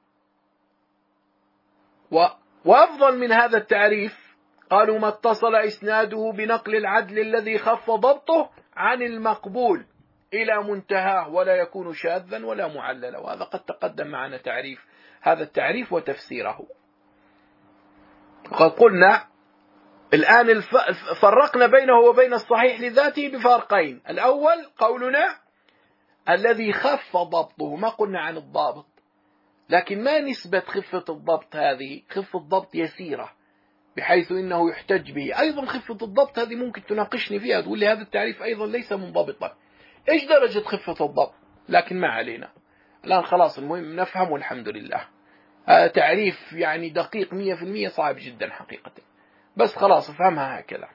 و... وأفضل من هذا التعريف قالوا ما اتصل إسناده بنقل العدل الذي خف ضبطه عن المقبول إلى منتهاه، ولا يكون شاذا ولا معللا. وهذا قد تقدم معنا تعريف هذا التعريف وتفسيره. وقد قلنا الآن الف... فرقنا بينه وبين الصحيح لذاته بفرقين. الأول قولنا الذي خف ضبطه، ما قلنا عن الضابط، لكن ما نسبة خفة الضبط هذه؟ خفة الضبط يسيرة بحيث إنه يحتج به. أيضا خفة الضبط هذه ممكن تناقشني فيها، تقول لي هذا التعريف أيضا ليس منضبطا، إيش درجة خفة الضبط؟ لكن ما علينا الآن، خلاص المهم نفهم والحمد لله. هذا تعريف يعني دقيق مية في المية، صعب جدا حقيقة، بس خلاص افهمها هكذا.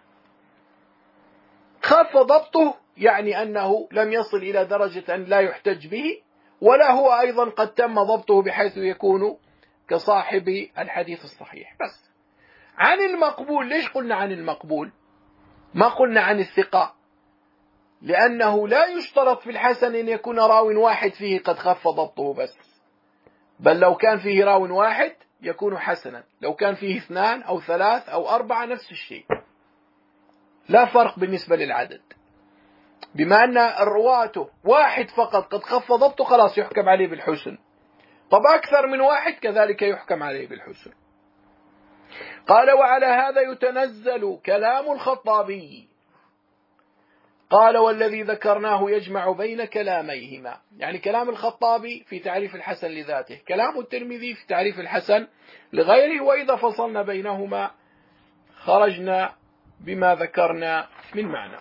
خف ضبطه يعني أنه لم يصل إلى درجة أن لا يحتج به، ولا هو أيضا قد تم ضبطه بحيث يكون كصاحب الحديث الصحيح. بس عن المقبول، ليش قلنا عن المقبول ما قلنا عن الثقة؟ لأنه لا يشترط في الحسن أن يكون راو واحد فيه قد خف ضبطه بس، بل لو كان فيه راو واحد يكون حسنا، لو كان فيه اثنان أو ثلاث أو أربعة نفس الشيء، لا فرق بالنسبة للعدد. بما أن الرواة واحد فقط قد خف ضبطه خلاص يحكم عليه بالحسن، طب أكثر من واحد كذلك يحكم عليه بالحسن. قال وعلى هذا يتنزل كلام الخطابي. قال والذي ذكرناه يجمع بين كلاميهما، يعني كلام الخطابي في تعريف الحسن لذاته، كلام الترمذي في تعريف الحسن لغيره، وإذا فصلنا بينهما خرجنا بما ذكرنا من معنى.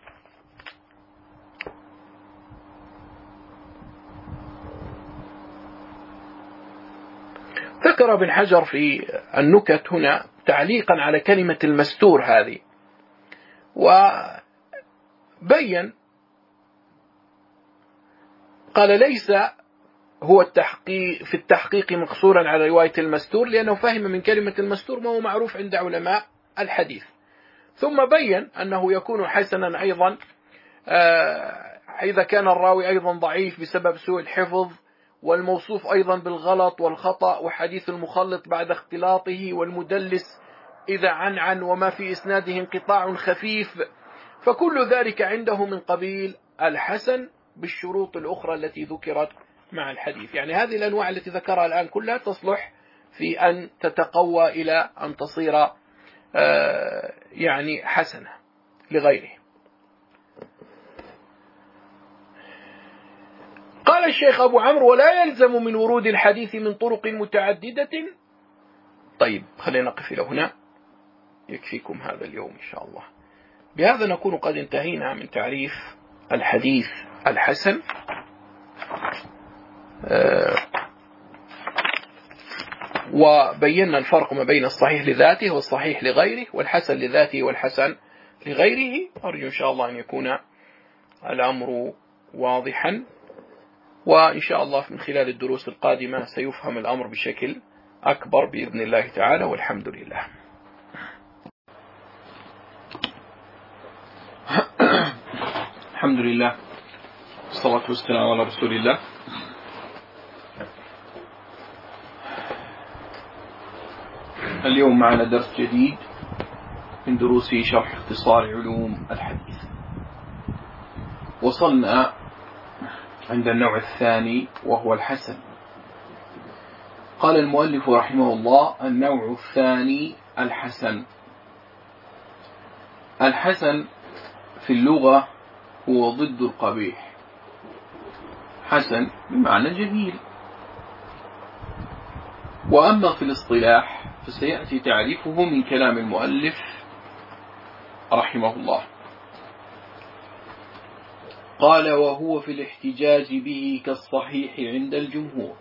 ذكر ابن حجر في النكت هنا تعليقا على كلمة المستور هذه، وبين قال ليس هو التحقيق في التحقيق مقصورا على رواية المستور، لأنه فهم من كلمة المستور ما هو معروف عند علماء الحديث. ثم بين أنه يكون حسنا أيضا إذا كان الراوي أيضا ضعيف بسبب سوء الحفظ، والموصوف أيضا بالغلط والخطأ، وحديث المخلط بعد اختلاطه، والمدلس إذا عنعن، وما في إسناده انقطاع خفيف، فكل ذلك عنده من قبيل الحسن بالشروط الأخرى التي ذكرت مع الحديث. يعني هذه الأنواع التي ذكرها الآن كلها تصلح في أن تتقوى إلى أن تصير يعني حسنة لغيره. قال الشيخ أبو عمرو ولا يلزم من ورود الحديث من طرق متعددة. طيب خلينا نقف إلى هنا، يكفيكم هذا اليوم إن شاء الله. بهذا نكون قد انتهينا من تعريف الحديث الحسن، وبينا الفرق ما بين الصحيح لذاته والصحيح لغيره، والحسن لذاته والحسن لغيره. أرجو إن شاء الله أن يكون الأمر واضحا، وإن شاء الله من خلال الدروس القادمة سيفهم الأمر بشكل أكبر بإذن الله تعالى، والحمد لله. الحمد لله والصلاة والسلام على رسول الله. اليوم معنا درس جديد من دروس شرح اختصار علوم الحديث. وصلنا عند النوع الثاني وهو الحسن. قال المؤلف رحمه الله: النوع الثاني الحسن. الحسن في اللغة هو ضد القبيح. حسن بمعنى جميل. وأما في الاصطلاح فسيأتي تعريفه من كلام المؤلف رحمه الله. قال: وهو في الاحتجاج به كالصحيح عند الجمهور.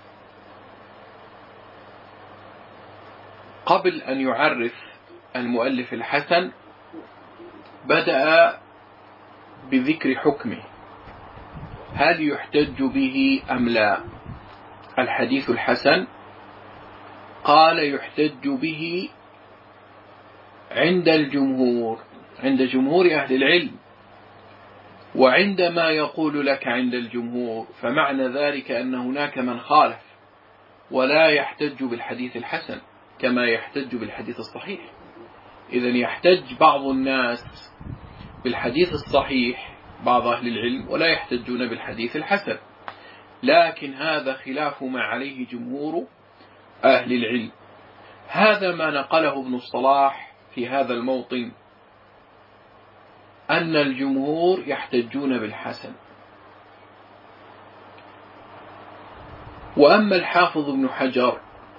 قبل أن يعرف المؤلف الحسن بدأ بذكر حكمه، هل يحتج به أم لا؟ الحديث الحسن قال: يحتج به عند الجمهور، عند جمهور أهل العلم. وعندما يقول لك عند الجمهور فمعنى ذلك أن هناك من خالف ولا يحتج بالحديث الحسن كما يحتج بالحديث الصحيح. إذن يحتج بعض الناس بالحديث الصحيح، بعض أهل العلم، ولا يحتجون بالحديث الحسن. لكن هذا خلاف ما عليه جمهور أهل العلم. هذا ما نقله ابن الصلاح في هذا الموطن، أن الجمهور يحتجون بالحسن. وأما الحافظ ابن حجر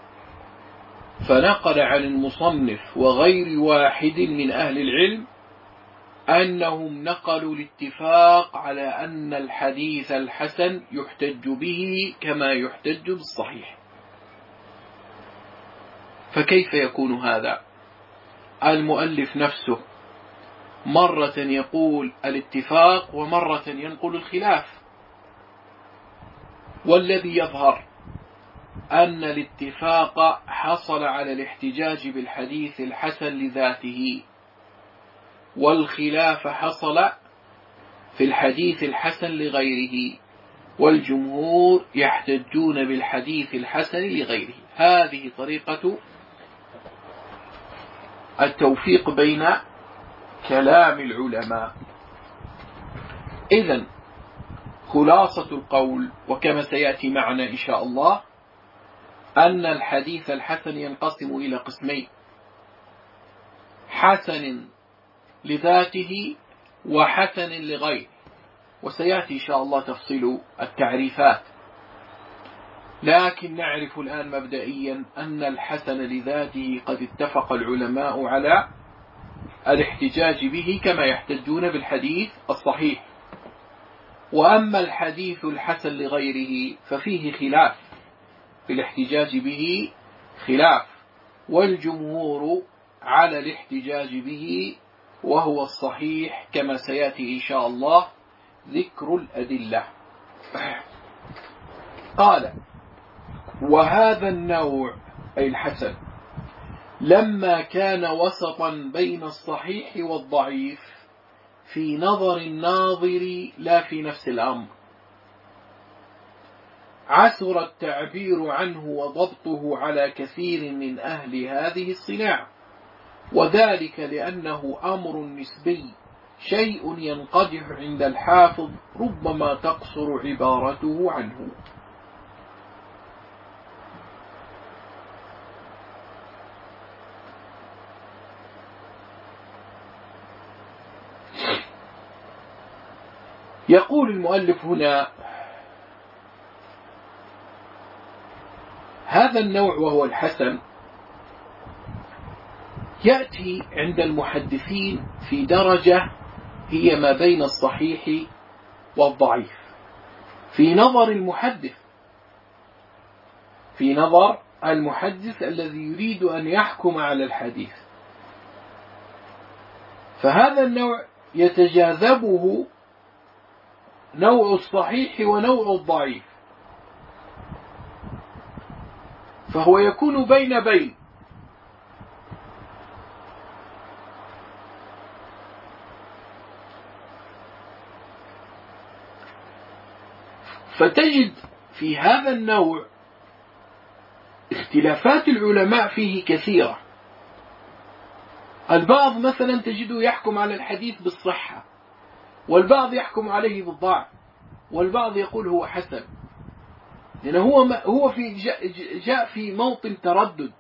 فنقل عن المصنف وغير واحد من أهل العلم أنهم نقلوا الاتفاق على أن الحديث الحسن يحتج به كما يحتج بالصحيح. فكيف يكون هذا؟ المؤلف نفسه مرة يقول الاتفاق ومرة ينقل الخلاف، والذي يظهر أن الاتفاق حصل على الاحتجاج بالحديث الحسن لذاته، والخلاف حصل في الحديث الحسن لغيره، والجمهور يحتجون بالحديث الحسن لغيره. هذه طريقة التوفيق بين كلام العلماء. إذن خلاصة القول، وكما سيأتي معنا إن شاء الله، أن الحديث الحسن ينقسم إلى قسمين: حسن لذاته وحسن لغيره، وسيأتي إن شاء الله تفصيل التعريفات، لكن نعرف الآن مبدئيا أن الحسن لذاته قد اتفق العلماء على الاحتجاج به كما يحتجون بالحديث الصحيح. وأما الحديث الحسن لغيره ففيه خلاف في الاحتجاج به، خلاف، والجمهور على الاحتجاج به وهو الصحيح كما سيأتي إن شاء الله ذكر الأدلة. قال: وهذا النوع أي الحسن لما كان وسطا بين الصحيح والضعيف في نظر الناظر لا في نفس الأمر، عسر التعبير عنه وضبطه على كثير من أهل هذه الصناعة، وذلك لأنه أمر نسبي، شيء ينقدح عند الحافظ ربما تقصر عبارته عنه. يقول المؤلف هنا: هذا النوع وهو الحسن يأتي عند المحدثين في درجة هي ما بين الصحيح والضعيف في نظر المحدث، في نظر المحدث الذي يريد أن يحكم على الحديث. فهذا النوع يتجاذبه نوع الصحيح ونوع الضعيف، فهو يكون بين بين. فتجد في هذا النوع اختلافات العلماء فيه كثيرة. البعض مثلا تجده يحكم على الحديث بالصحة، والبعض يحكم عليه بالضعف، والبعض يقول هو حسن، لأنه هو هو في جاء في موطن تردد،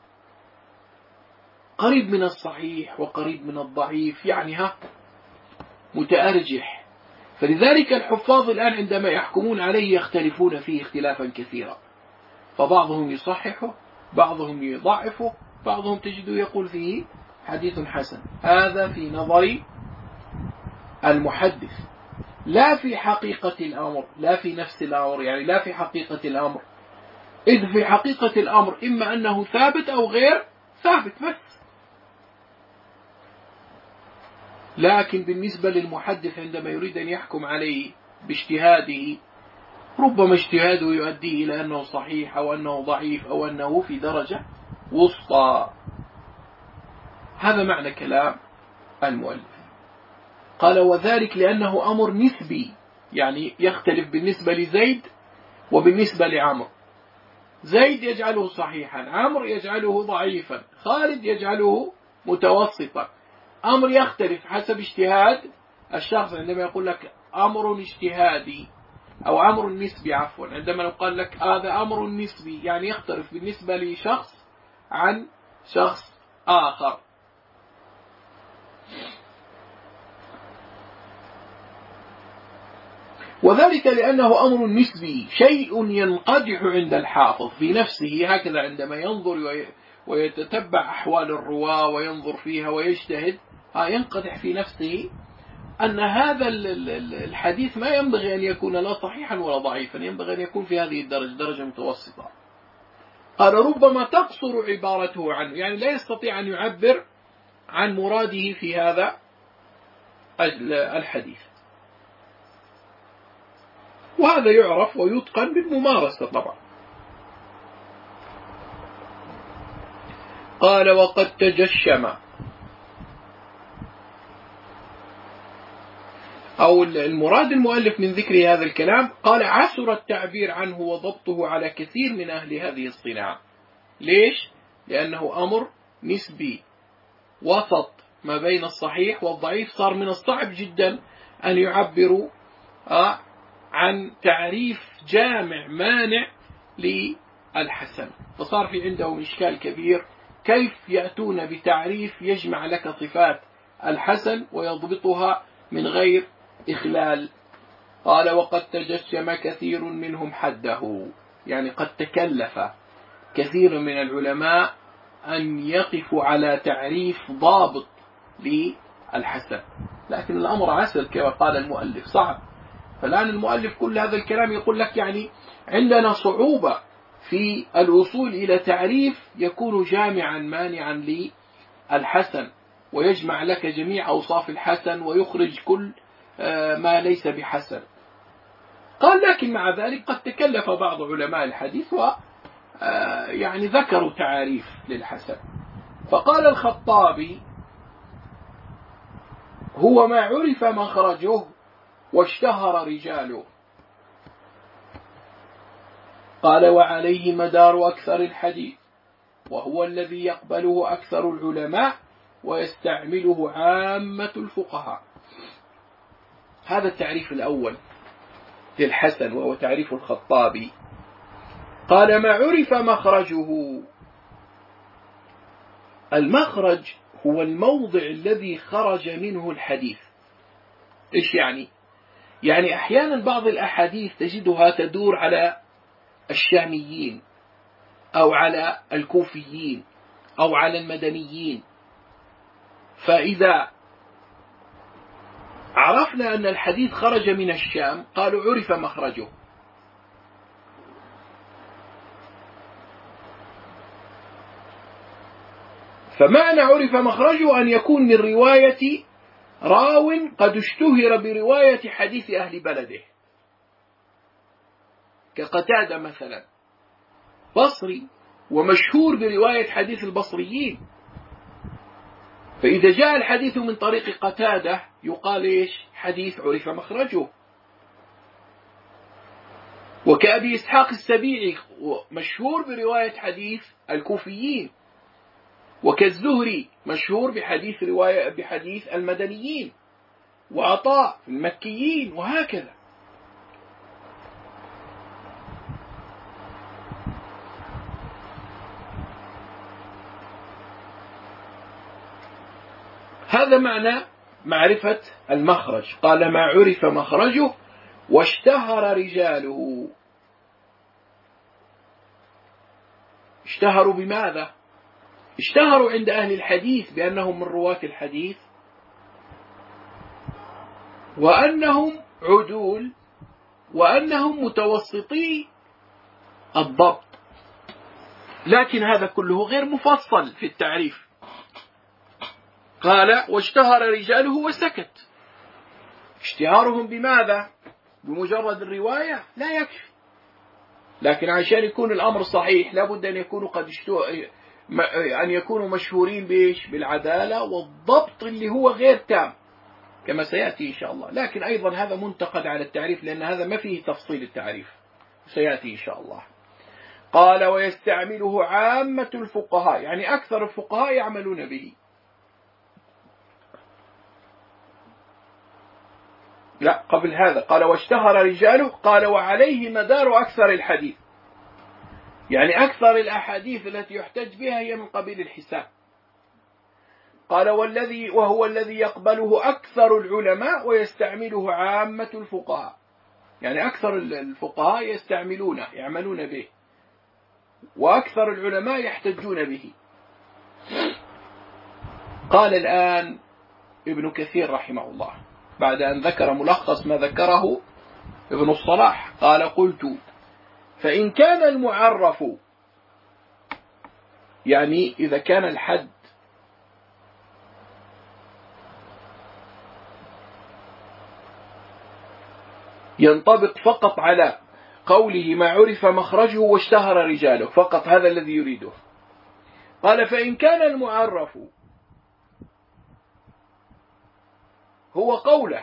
قريب من الصحيح وقريب من الضعيف، يعني ها متأرجح. فلذلك الحفاظ الآن عندما يحكمون عليه يختلفون فيه اختلافا كثيرا، فبعضهم يصححه، بعضهم يضعفه، بعضهم تجده يقول فيه حديث حسن. هذا في نظر المحدث، لا في حقيقة الأمر، لا في نفس الأمر، يعني لا في حقيقة الأمر، إذ في حقيقة الأمر إما أنه ثابت أو غير ثابت بس. لكن بالنسبة للمحدث عندما يريد أن يحكم عليه باجتهاده، ربما اجتهاده يؤدي إلى أنه صحيح أو أنه ضعيف أو أنه في درجة وسطى. هذا معنى كلام المؤلف. قال: وذلك لأنه أمر نسبي، يعني يختلف بالنسبة لزيد وبالنسبة لعمر. زيد يجعله صحيحا، عمر يجعله ضعيفا، خالد يجعله متوسطا. أمر يختلف حسب اجتهاد الشخص. عندما يقول لك أمر اجتهادي أو أمر نسبي، عفوا، عندما يقول لك هذا أمر نسبي يعني يختلف بالنسبة لشخص عن شخص آخر. وذلك لأنه أمر نسبي، شيء ينقدح عند الحافظ في نفسه، هكذا عندما ينظر ويتتبع أحوال الرواة وينظر فيها ويجتهد، ينقدح في نفسه أن هذا الحديث ما ينبغي أن يكون لا صحيحا ولا ضعيفا، ينبغي أن يكون في هذه الدرجة، درجة متوسطة. قال: ربما تقصر عبارته عنه، يعني لا يستطيع أن يعبر عن مراده في هذا الحديث. وهذا يعرف ويتقن بالممارسة طبعا. قال: وقد تجشم، أو المراد المؤلف من ذكر هذا الكلام، قال: عسر التعبير عنه وضبطه على كثير من أهل هذه الصناعة. ليش؟ لأنه أمر نسبي وسط ما بين الصحيح والضعيف، صار من الصعب جدا أن يعبروا عن تعريف جامع مانع الحسن. فصار في عندهم إشكال كبير، كيف يأتون بتعريف يجمع لك صفات الحسن ويضبطها من غير إخلال. قال وقد تجشم كثير منهم حده، يعني قد تكلف كثير من العلماء أن يقفوا على تعريف ضابط للحسن، لكن الأمر عسر كما قال المؤلف صعب. فالآن المؤلف كل هذا الكلام يقول لك يعني عندنا صعوبة في الوصول إلى تعريف يكون جامعا مانعا للحسن ويجمع لك جميع أوصاف الحسن ويخرج كل ما ليس بحسن. قال لكن مع ذلك قد تكلف بعض علماء الحديث و يعني ذكروا تعاريف للحسن. فقال الخطابي هو ما عرف مخرجه واشتهر رجاله. قال وعليه مدار أكثر الحديث، وهو الذي يقبله أكثر العلماء ويستعمله عامة الفقهاء. هذا التعريف الأول للحسن وهو تعريف الخطابي. قال ما عرف مخرجه. المخرج هو الموضع الذي خرج منه الحديث. إيش يعني؟ يعني أحيانا بعض الأحاديث تجدها تدور على الشاميين أو على الكوفيين أو على المدنيين، فإذا عرفنا أن الحديث خرج من الشام قالوا عرف مخرجه. فمعنى عرف مخرجه أن يكون من رواية راو قد اشتهر برواية حديث أهل بلده، كقتادة مثلا بصري ومشهور برواية حديث البصريين، فإذا جاء الحديث من طريق قتادة يقال إيش؟ حديث عرف مخرجه. وكأبي إسحاق السبيعي مشهور برواية حديث الكوفيين، وكالزهري مشهور بحديث رواية بحديث المدنيين، وعطاء المكيين، وهكذا. هذا معنى معرفة المخرج. قال ما عرف مخرجه واشتهر رجاله. اشتهروا بماذا؟ اشتهروا عند أهل الحديث بأنهم من رواة الحديث، وأنهم عدول، وأنهم متوسطي الضبط. لكن هذا كله غير مفصل في التعريف. قال واشتهر رجاله وسكت. اشتهارهم بماذا؟ بمجرد الرواية لا يكفي، لكن عشان يكون الأمر صحيح لابد أن يكونوا قد اشتهروا، أن يكونوا مشهورين بإيش؟ بالعدالة والضبط اللي هو غير تام كما سيأتي إن شاء الله. لكن أيضا هذا منتقد على التعريف لأن هذا ما فيه تفصيل التعريف، سيأتي إن شاء الله. قال ويستعمله عامة الفقهاء، يعني أكثر الفقهاء يعملون به. لا قبل هذا قال واشتهر رجاله، قال وعليه مدار أكثر الحديث، يعني أكثر الأحاديث التي يحتج بها هي من قبيل الحساب. قال والذي وهو الذي يقبله أكثر العلماء ويستعمله عامة الفقهاء، يعني أكثر الفقهاء يستعملونه يعملون به، وأكثر العلماء يحتجون به. قال الآن ابن كثير رحمه الله بعد أن ذكر ملخص ما ذكره ابن الصلاح، قال قلت فإن كان المعرف، يعني إذا كان الحد ينطبق فقط على قوله ما عرف مخرجه واشتهر رجاله فقط، هذا الذي يريده. قال فإن كان المعرف هو قوله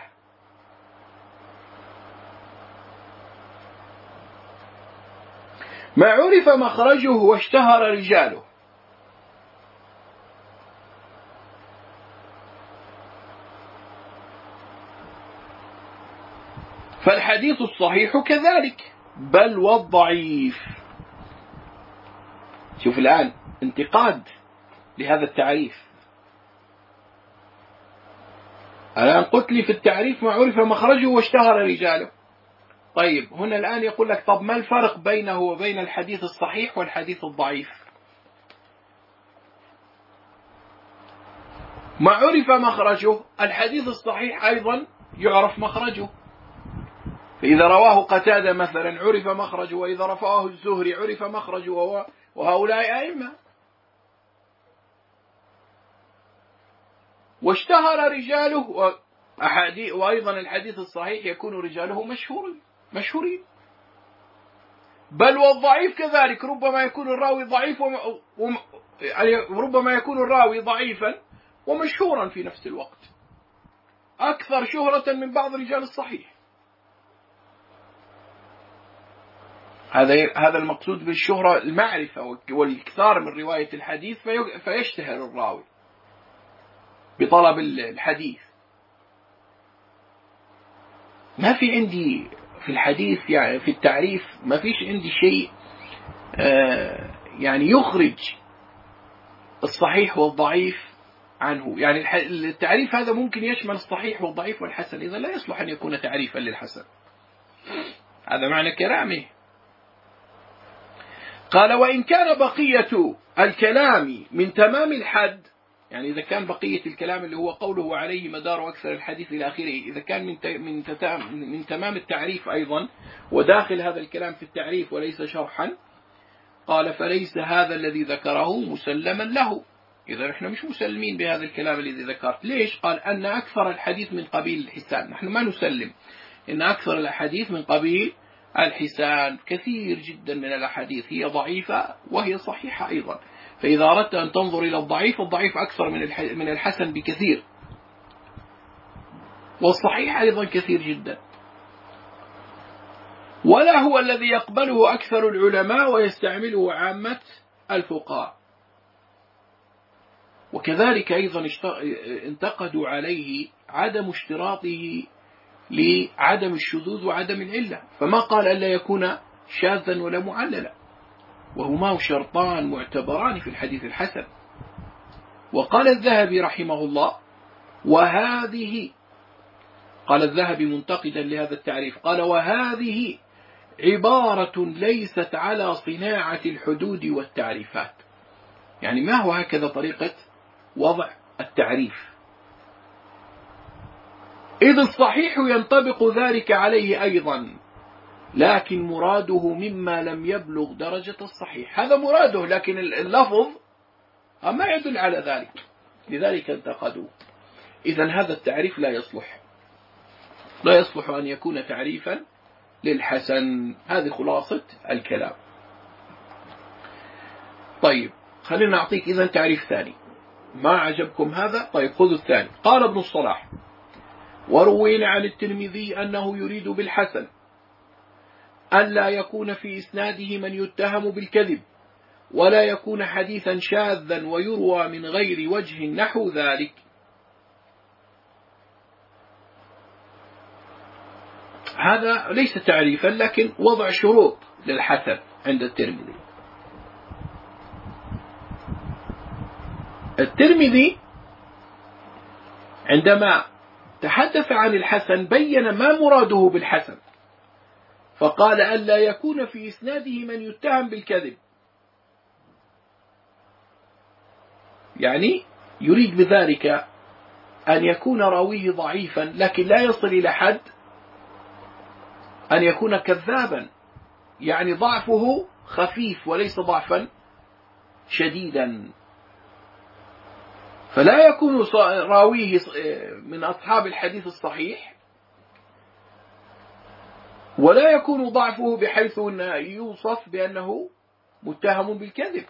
ما عرف مخرجه واشتهر رجاله، فالحديث الصحيح كذلك، بل والضعيف. شوف الآن انتقاد لهذا التعريف. الآن قلت لي في التعريف ما عرف مخرجه واشتهر رجاله. طيب هنا الآن يقول لك طب ما الفرق بينه وبين الحديث الصحيح والحديث الضعيف؟ ما عرف مخرجه، الحديث الصحيح أيضا يعرف مخرجه. فإذا رواه قتادة مثلا عرف مخرجه، وإذا رفعه الزهري عرف مخرجه، وهؤلاء أئمة. واشتهر رجاله، وأيضا الحديث الصحيح يكون رجاله مشهورين مشهورين. بل والضعيف كذلك، ربما يكون الراوي ضعيف وم... وم... ربما يكون الراوي ضعيفا ومشهورا في نفس الوقت، أكثر شهرة من بعض رجال الصحيح. هذا هذا المقصود بالشهرة، المعرفة والإكثار من رواية الحديث في... فيشتهر الراوي بطلب الحديث. ما في عندي في الحديث يعني في التعريف ما فيش عندي شيء آه يعني يخرج الصحيح والضعيف عنه. يعني التعريف هذا ممكن يشمل الصحيح والضعيف والحسن، إذا لا يصلح أن يكون تعريفا للحسن. هذا معنى كلامه. قال وإن كان بقية الكلام من تمام الحد، يعني إذا كان بقية الكلام اللي هو قوله عليه مدار أكثر الحديث إلى آخره، إذا كان من من من تمام التعريف أيضا وداخل هذا الكلام في التعريف وليس شرحا، قال فليس هذا الذي ذكره مسلما له. إذا نحن مش مسلمين بهذا الكلام الذي ذكرت. ليش؟ قال أن أكثر الحديث من قبيل الحسان. نحن ما نسلم إن أكثر الأحاديث من قبيل الحسان. كثير جدا من الأحاديث هي ضعيفة وهي صحيحة أيضا. فإذا أردت أن تنظر إلى الضعيف، الضعيف أكثر من من الحسن بكثير، والصحيح أيضا كثير جدا. ولا هو الذي يقبله أكثر العلماء ويستعمله عامة الفقهاء. وكذلك أيضا انتقدوا عليه عدم اشتراطه لعدم الشذوذ وعدم العلة، فما قال ألا يكون شاذا ولا معللا، وهما شرطان معتبران في الحديث الحسن. وقال الذهبي رحمه الله وهذه، قال الذهبي منتقدا لهذا التعريف، قال وهذه عبارة ليست على صناعة الحدود والتعريفات. يعني ما هو هكذا طريقة وضع التعريف، إذ الصحيح ينطبق ذلك عليه أيضا، لكن مراده مما لم يبلغ درجة الصحيح. هذا مراده، لكن اللفظ ما يدل على ذلك، لذلك انتقدوا. إذن هذا التعريف لا يصلح لا يصلح أن يكون تعريفا للحسن. هذه خلاصة الكلام. طيب خلينا نعطيك إذن تعريف ثاني. ما عجبكم هذا؟ طيب خذوا الثاني. قال ابن الصلاح وروينا عن الترمذي أنه يريد بالحسن أن لا يكون في إسناده من يتهم بالكذب، ولا يكون حديثا شاذا ويروى من غير وجه نحو ذلك. هذا ليس تعريفا، لكن وضع شروط للحسن عند الترمذي. الترمذي عندما تحدث عن الحسن بين ما مراده بالحسن، فقال ألا يكون في إسناده من يتهم بالكذب، يعني يريد بذلك أن يكون راويه ضعيفا لكن لا يصل إلى حد أن يكون كذابا، يعني ضعفه خفيف وليس ضعفا شديدا. فلا يكون راويه من أصحاب الحديث الصحيح، ولا يكون ضعفه بحيث أن يوصف بأنه متهم بالكذب،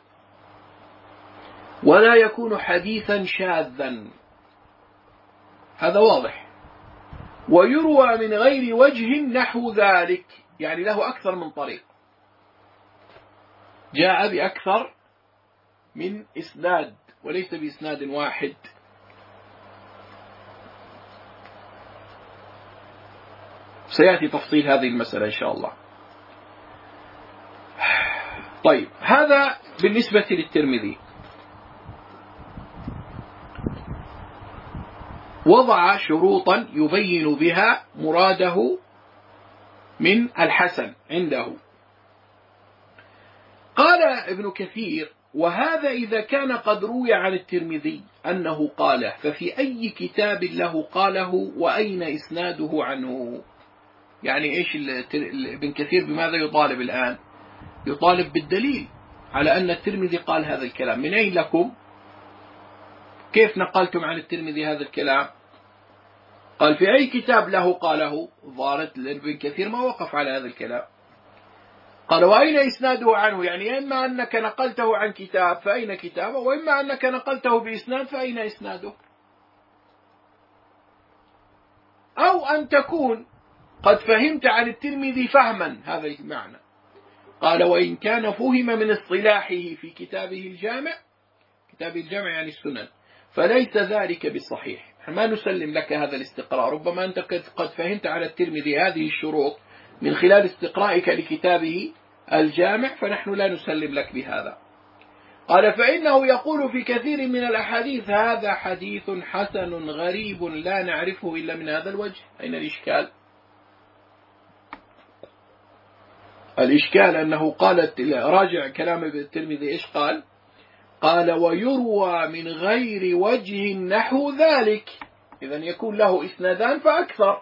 ولا يكون حديثا شاذا. هذا واضح. ويروى من غير وجه نحو ذلك، يعني له أكثر من طريق، جاء بأكثر من إسناد وليس بإسناد واحد. سيأتي تفصيل هذه المسألة إن شاء الله. طيب هذا بالنسبة للترمذي. وضع شروطا يبين بها مراده من الحسن عنده. قال ابن كثير: وهذا إذا كان قد روي عن الترمذي أنه قاله، ففي أي كتاب له قاله وأين إسناده عنه؟ يعني إيش ابن كثير بماذا يطالب الآن؟ يطالب بالدليل على أن الترمذي قال هذا الكلام. من أين لكم؟ كيف نقلتم عن الترمذي هذا الكلام؟ قال في أي كتاب له قاله؟ ظهرت ابن كثير ما وقف على هذا الكلام. قال وأين إسناده عنه؟ يعني إما أنك نقلته عن كتاب فأين كتابه، وإما أنك نقلته بإسناد فأين إسناده، أو أن تكون قد فهمت عن الترمذي فهما هذا المعنى. قال وإن كان فهم من اصطلاحه في كتابه الجامع، كتاب الجامع يعني السنن، فليس ذلك بالصحيح. ما نسلم لك هذا الاستقراء، ربما أنت قد فهمت على الترمذي هذه الشروط من خلال استقرائك لكتابه الجامع، فنحن لا نسلم لك بهذا. قال فإنه يقول في كثير من الأحاديث هذا حديث حسن غريب لا نعرفه إلا من هذا الوجه. أين الإشكال؟ الإشكال أنه قال، راجع كلام الترمذي إيش قال؟ قال ويروى من غير وجه نحو ذلك، إذن يكون له إسنادان فأكثر.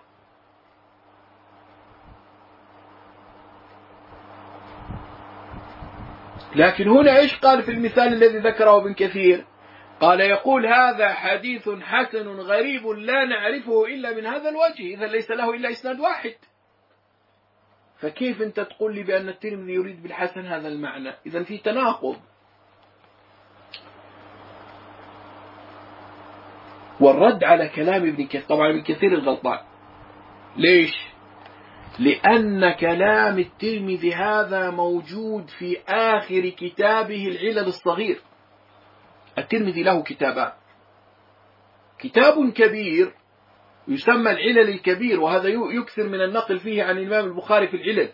لكن هنا إيش قال في المثال الذي ذكره ابن كثير؟ قال يقول هذا حديث حسن غريب لا نعرفه إلا من هذا الوجه، إذا ليس له إلا إسناد واحد. فكيف أنت تقول لي بأن الترمذي يريد بالحسن هذا المعنى؟ إذا في تناقض. والرد على كلام ابن كثير، طبعا ابن كثير الغلطان. ليش؟ لأن كلام الترمذي هذا موجود في آخر كتابه العلل الصغير. الترمذي له كتابان، كتاب كبير يسمى العلل الكبير، وهذا يكثر من النقل فيه عن الإمام البخاري في العلل،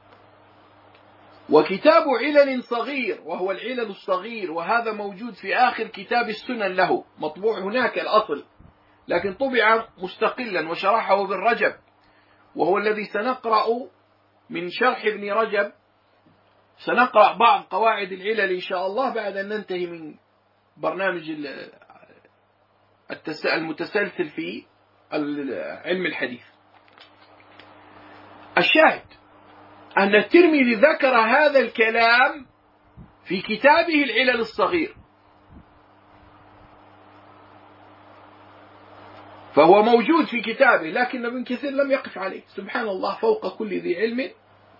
وكتاب علل صغير وهو العلل الصغير، وهذا موجود في آخر كتاب السنن له، مطبوع هناك الأصل، لكن طبع مستقلا وشرحه ابن رجب، وهو الذي سنقرأ من شرح ابن رجب. سنقرأ بعض قواعد العلل إن شاء الله بعد أن ننتهي من برنامج المتسلسل في علم الحديث. الشاهد أن الترمذي ذكر هذا الكلام في كتابه العلل الصغير، فهو موجود في كتابه، لكن ابن كثير لم يقف عليه. سبحان الله، فوق كل ذي علم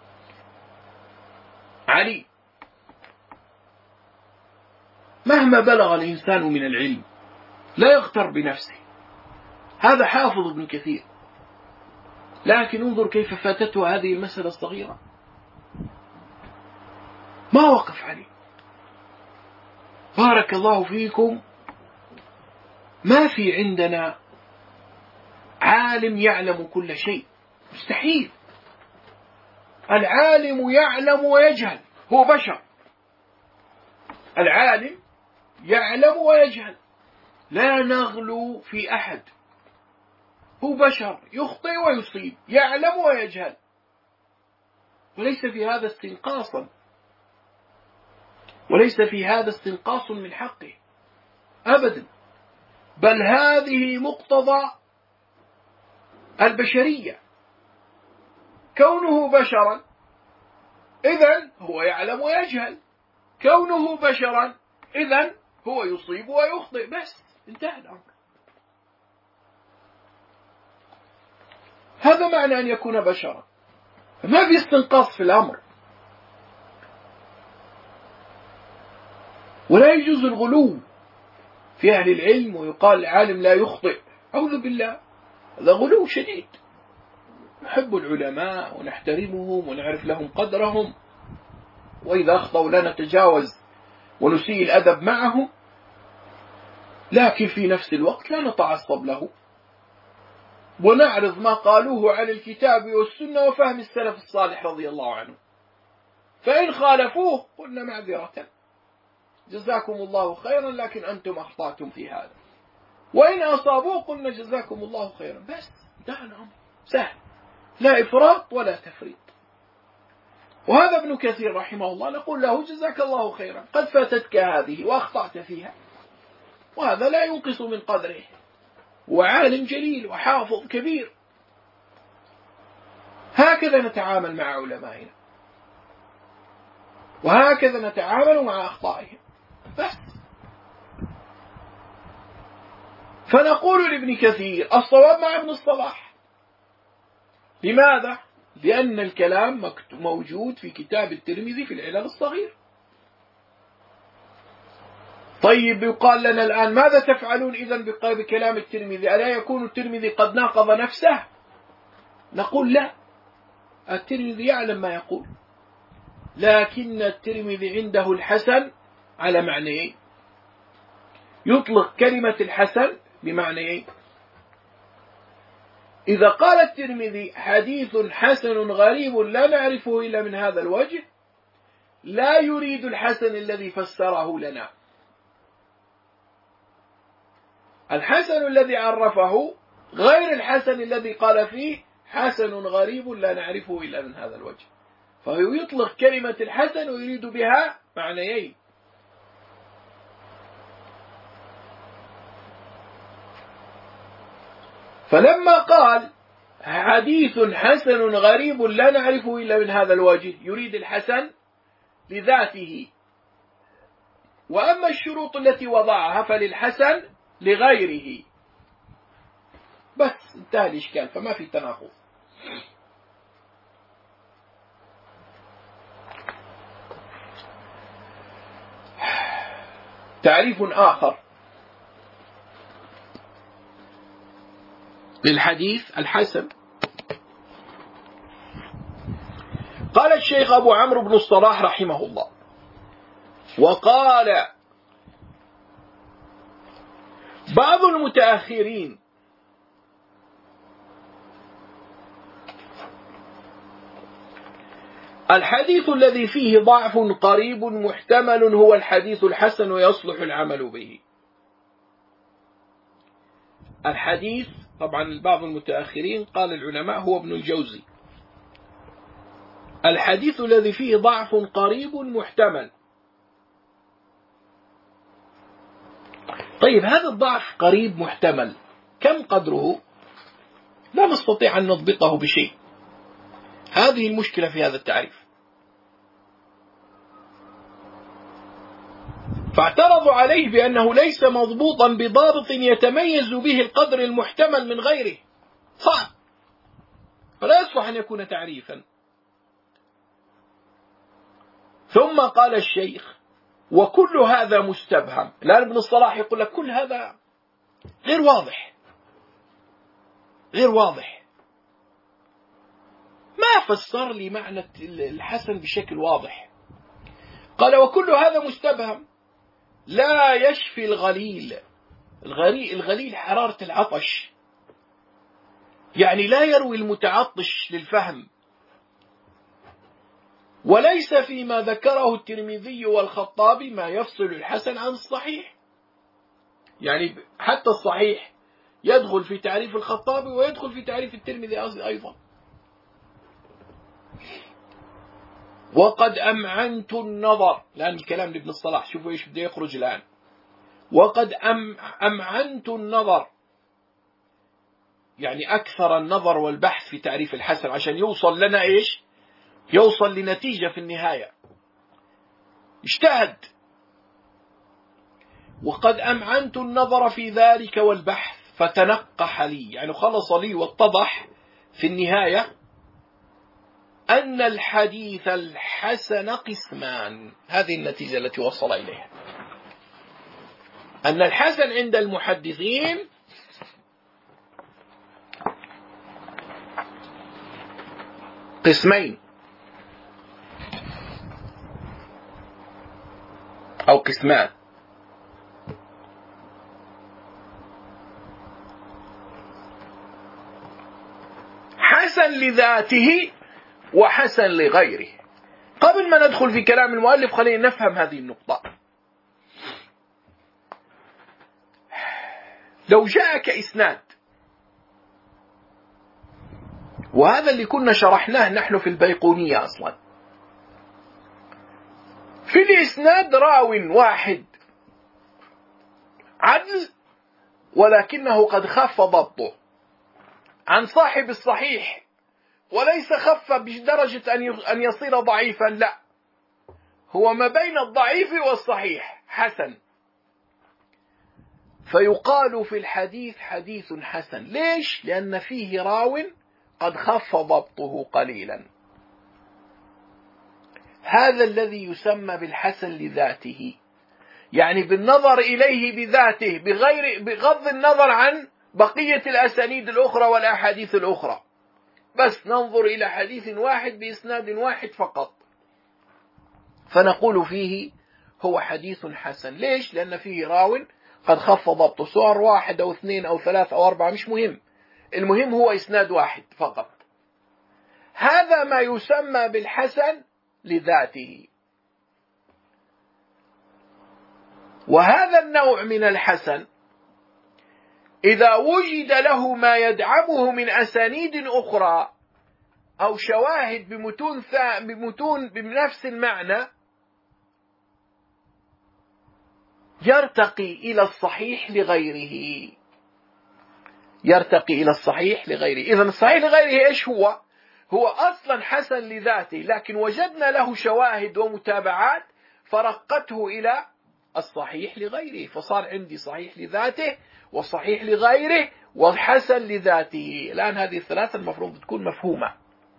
عليم. مهما بلغ الإنسان من العلم لا يغتر بنفسه، هذا حافظ ابن كثير، لكن انظر كيف فاتته هذه المسألة الصغيرة، ما وقف عليه. بارك الله فيكم. ما في عندنا عالم يعلم كل شيء، مستحيل. العالم يعلم ويجهل، هو بشر. العالم يعلم ويجهل، لا نغلو في أحد، هو بشر يخطئ ويصيب، يعلم ويجهل، وليس في هذا استنقاصا، وليس في هذا استنقاص من حقه أبدا، بل هذه مقتضى البشرية. كونه بشرا إذن هو يعلم ويجهل، كونه بشرا إذن هو يصيب ويخطئ، بس انتهى الأمر. هذا معنى أن يكون بشرا، ما في استنقاص في الأمر. ولا يجوز الغلو في أهل العلم ويقال العالم لا يخطئ، أعوذ بالله، هذا غلو شديد. نحب العلماء ونحترمهم ونعرف لهم قدرهم، وإذا أخطأوا لا نتجاوز ونسيء الأدب معهم، لكن في نفس الوقت لا نتعصب له، ونعرض ما قالوه على الكتاب والسنة وفهم السلف الصالح رضي الله عنه. فإن خالفوه قلنا معذرة جزاكم الله خيرا لكن أنتم أخطأتم في هذا، وإن أصابوه قلنا جزاكم الله خيرا، بس انتهى الأمر سهل، لا إفراط ولا تفريط. وهذا ابن كثير رحمه الله نقول له جزاك الله خيرا، قد فاتتك هذه وأخطأت فيها، وهذا لا ينقص من قدره، وعالم جليل وحافظ كبير. هكذا نتعامل مع علمائنا، وهكذا نتعامل مع أخطائهم بس. فنقول لابن كثير الصواب مع ابن الصلاح. لماذا؟ لأن الكلام موجود في كتاب الترمذي في العلل الصغير. طيب يقال لنا الآن ماذا تفعلون إذن بكلام الترمذي؟ ألا يكون الترمذي قد ناقض نفسه؟ نقول لا، الترمذي يعلم ما يقول، لكن الترمذي عنده الحسن على معنيين. يطلق كلمة الحسن بمعنيين. إذا قال الترمذي حديث حسن غريب لا نعرفه إلا من هذا الوجه، لا يريد الحسن الذي فسره لنا. الحسن الذي عرفه غير الحسن الذي قال فيه حسن غريب لا نعرفه إلا من هذا الوجه، فهو يطلق كلمة الحسن ويريد بها معنيين. فلما قال حديث حسن غريب لا نعرفه إلا من هذا الوجه يريد الحسن لذاته، وأما الشروط التي وضعها فللحسن لغيره، بس انتهى الإشكال، فما في تناقض. تعريف آخر للحديث الحسن، قال الشيخ أبو عمرو بن الصلاح رحمه الله: وقال بعض المتأخرين الحديث الذي فيه ضعف قريب محتمل هو الحديث الحسن ويصلح العمل به. الحديث طبعا بعض المتأخرين قال العلماء هو ابن الجوزي، الحديث الذي فيه ضعف قريب محتمل. طيب هذا الضعف قريب محتمل كم قدره؟ لا نستطيع أن نضبطه بشيء. هذه المشكلة في هذا التعريف. فاعترضوا عليه بأنه ليس مضبوطا بضابط يتميز به القدر المحتمل من غيره، صعب، فلا يصلح أن يكون تعريفا. ثم قال الشيخ: وكل هذا مستبهم. الآن ابن الصلاح يقول لك كل هذا غير واضح، غير واضح، ما فسر لي معنى الحسن بشكل واضح. قال: وكل هذا مستبهم لا يشفي الغليل. الغليل حرارة العطش، يعني لا يروي المتعطش للفهم. وليس فيما ذكره الترمذي والخطابي ما يفصل الحسن عن الصحيح، يعني حتى الصحيح يدخل في تعريف الخطابي ويدخل في تعريف الترمذي أيضا. وقد أمعنت النظر، لأن الكلام لابن الصلاح، شوفوا إيش بده يخرج الآن. وقد أم أمعنت النظر، يعني أكثر النظر والبحث في تعريف الحسن عشان يوصل لنا إيش؟ يوصل لنتيجة في النهاية، اجتهد. وقد أمعنت النظر في ذلك والبحث فتنقح لي، يعني خلص لي واتضح في النهاية أن الحديث الحسن قسمان. هذه النتيجة التي وصل إليها، أن الحسن عند المحدثين قسمين أو قسمان: حسن لذاته وحسن لغيره. قبل بدون ما ندخل في كلام المؤلف خلينا نفهم هذه النقطة. لو جاءك إسناد، وهذا اللي كنا شرحناه نحن في البيقونية أصلا، في الإسناد راو واحد عدل ولكنه قد خف ضبطه عن صاحب الصحيح، وليس خف بدرجة أن يصير ضعيفا، لا، هو ما بين الضعيف والصحيح، حسن، فيقال في الحديث حديث حسن. ليش؟ لأن فيه راو قد خف ضبطه قليلا. هذا الذي يسمى بالحسن لذاته، يعني بالنظر إليه بذاته، بغير بغض النظر عن بقية الأسانيد الأخرى والأحاديث الأخرى، بس ننظر إلى حديث واحد بإسناد واحد فقط، فنقول فيه هو حديث حسن. ليش؟ لأن فيه راو قد خف ضبطه، سواء واحد أو اثنين أو ثلاثة أو أربعة مش مهم، المهم هو إسناد واحد فقط. هذا ما يسمى بالحسن لذاته. وهذا النوع من الحسن إذا وجد له ما يدعمه من أسانيد أخرى أو شواهد بمتون بمتون بنفس المعنى، يرتقي إلى الصحيح لغيره، يرتقي إلى الصحيح لغيره. إذن الصحيح لغيره إيش هو؟ هو أصلا حسن لذاته، لكن وجدنا له شواهد ومتابعات فرقته إلى الصحيح لغيره، فصار عندي صحيح لذاته وصحيح لغيره وحسن لذاته. الآن هذه الثلاثة المفروض تكون مفهومة.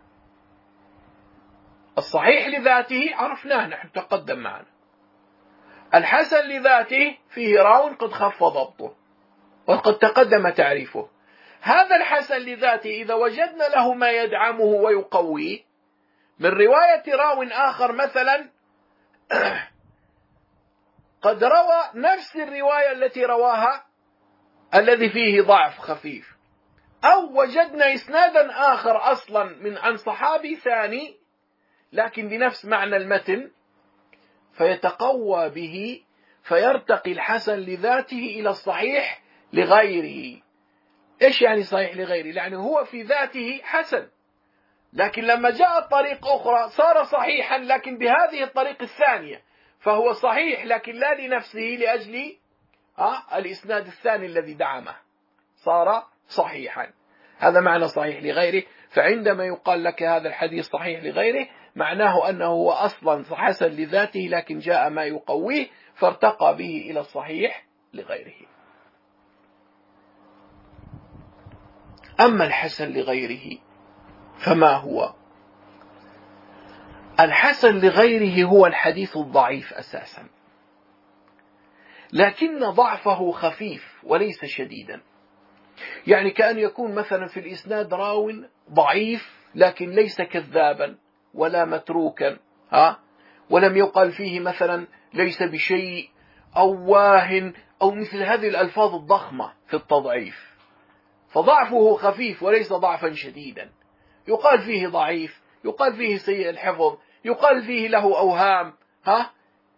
الصحيح لذاته عرفناه، نحن تقدم معنا. الحسن لذاته فيه راو قد خف ضبطه وقد تقدم تعريفه. هذا الحسن لذاته إذا وجدنا له ما يدعمه ويقويه من رواية راو آخر، مثلا قد روى نفس الرواية التي رواها الذي فيه ضعف خفيف، أو وجدنا إسنادا آخر أصلا من عن صحابي ثاني لكن بنفس معنى المتن، فيتقوى به فيرتقي الحسن لذاته إلى الصحيح لغيره. إيش يعني صحيح لغيره؟ يعني هو في ذاته حسن، لكن لما جاء طريق أخرى صار صحيحا لكن بهذه الطريق الثانية، فهو صحيح لكن لا لنفسه، لأجل آه الإسناد الثاني الذي دعمه صار صحيحا. هذا معنى صحيح لغيره. فعندما يقال لك هذا الحديث صحيح لغيره، معناه أنه هو أصلا حسن لذاته لكن جاء ما يقويه فارتقى به إلى الصحيح لغيره. أما الحسن لغيره فما هو؟ الحسن لغيره هو الحديث الضعيف أساسا، لكن ضعفه خفيف وليس شديدا. يعني كأن يكون مثلا في الإسناد راو ضعيف لكن ليس كذابا ولا متروكا، ها، ولم يقال فيه مثلا ليس بشيء أو واهن أو مثل هذه الألفاظ الضخمة في التضعيف، فضعفه خفيف وليس ضعفا شديدا. يقال فيه ضعيف، يقال فيه سيء الحفظ، يقال فيه له أوهام، ها،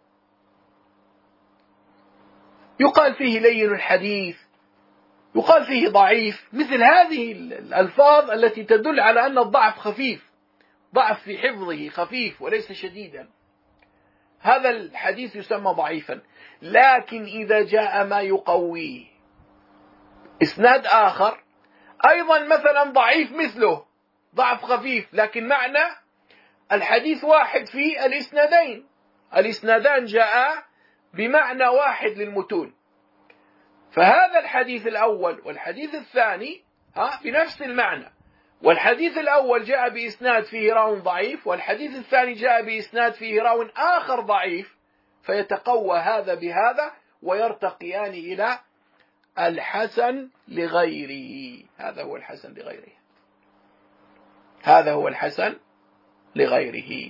يقال فيه لين الحديث، يقال فيه ضعيف، مثل هذه الألفاظ التي تدل على أن الضعف خفيف، ضعف في حفظه خفيف وليس شديدا. هذا الحديث يسمى ضعيفا. لكن إذا جاء ما يقويه إسناد آخر أيضا مثلا ضعيف مثله، ضعف خفيف لكن معنى الحديث واحد في الإسنادين، الإسنادان جاء بمعنى واحد للمتون، فهذا الحديث الأول والحديث الثاني ها بنفس المعنى، والحديث الأول جاء بإسناد فيه راو ضعيف، والحديث الثاني جاء بإسناد فيه راو آخر ضعيف، فيتقوى هذا بهذا ويرتقيان إلى الحسن لغيره. هذا هو الحسن لغيره، هذا هو الحسن لغيره.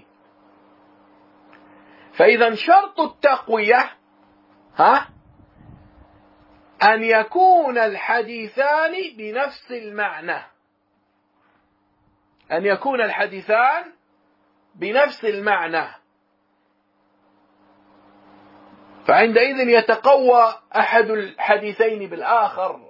فإذا شرط التقوية ها أن يكون الحديثان بنفس المعنى، أن يكون الحديثان بنفس المعنى، فعندئذ يتقوى أحد الحديثين بالآخر.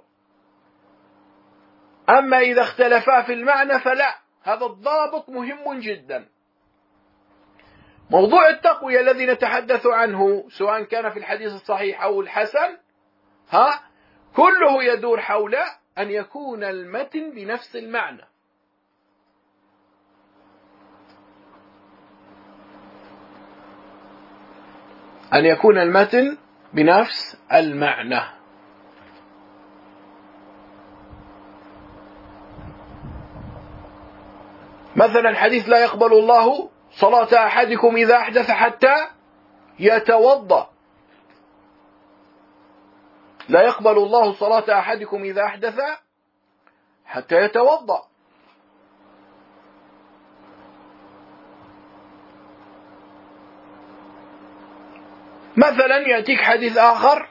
أما إذا اختلفا في المعنى فلا، هذا الضابط مهم جدا. موضوع التقوية الذي نتحدث عنه سواء كان في الحديث الصحيح أو الحسن ها كله يدور حول أن يكون المتن بنفس المعنى. أن يكون المتن بنفس المعنى. مثلا حديث لا يقبل الله صلاة أحدكم إذا أحدث حتى يتوضأ. لا يقبل الله صلاة أحدكم إذا أحدث حتى يتوضأ. مثلا يأتيك حديث آخر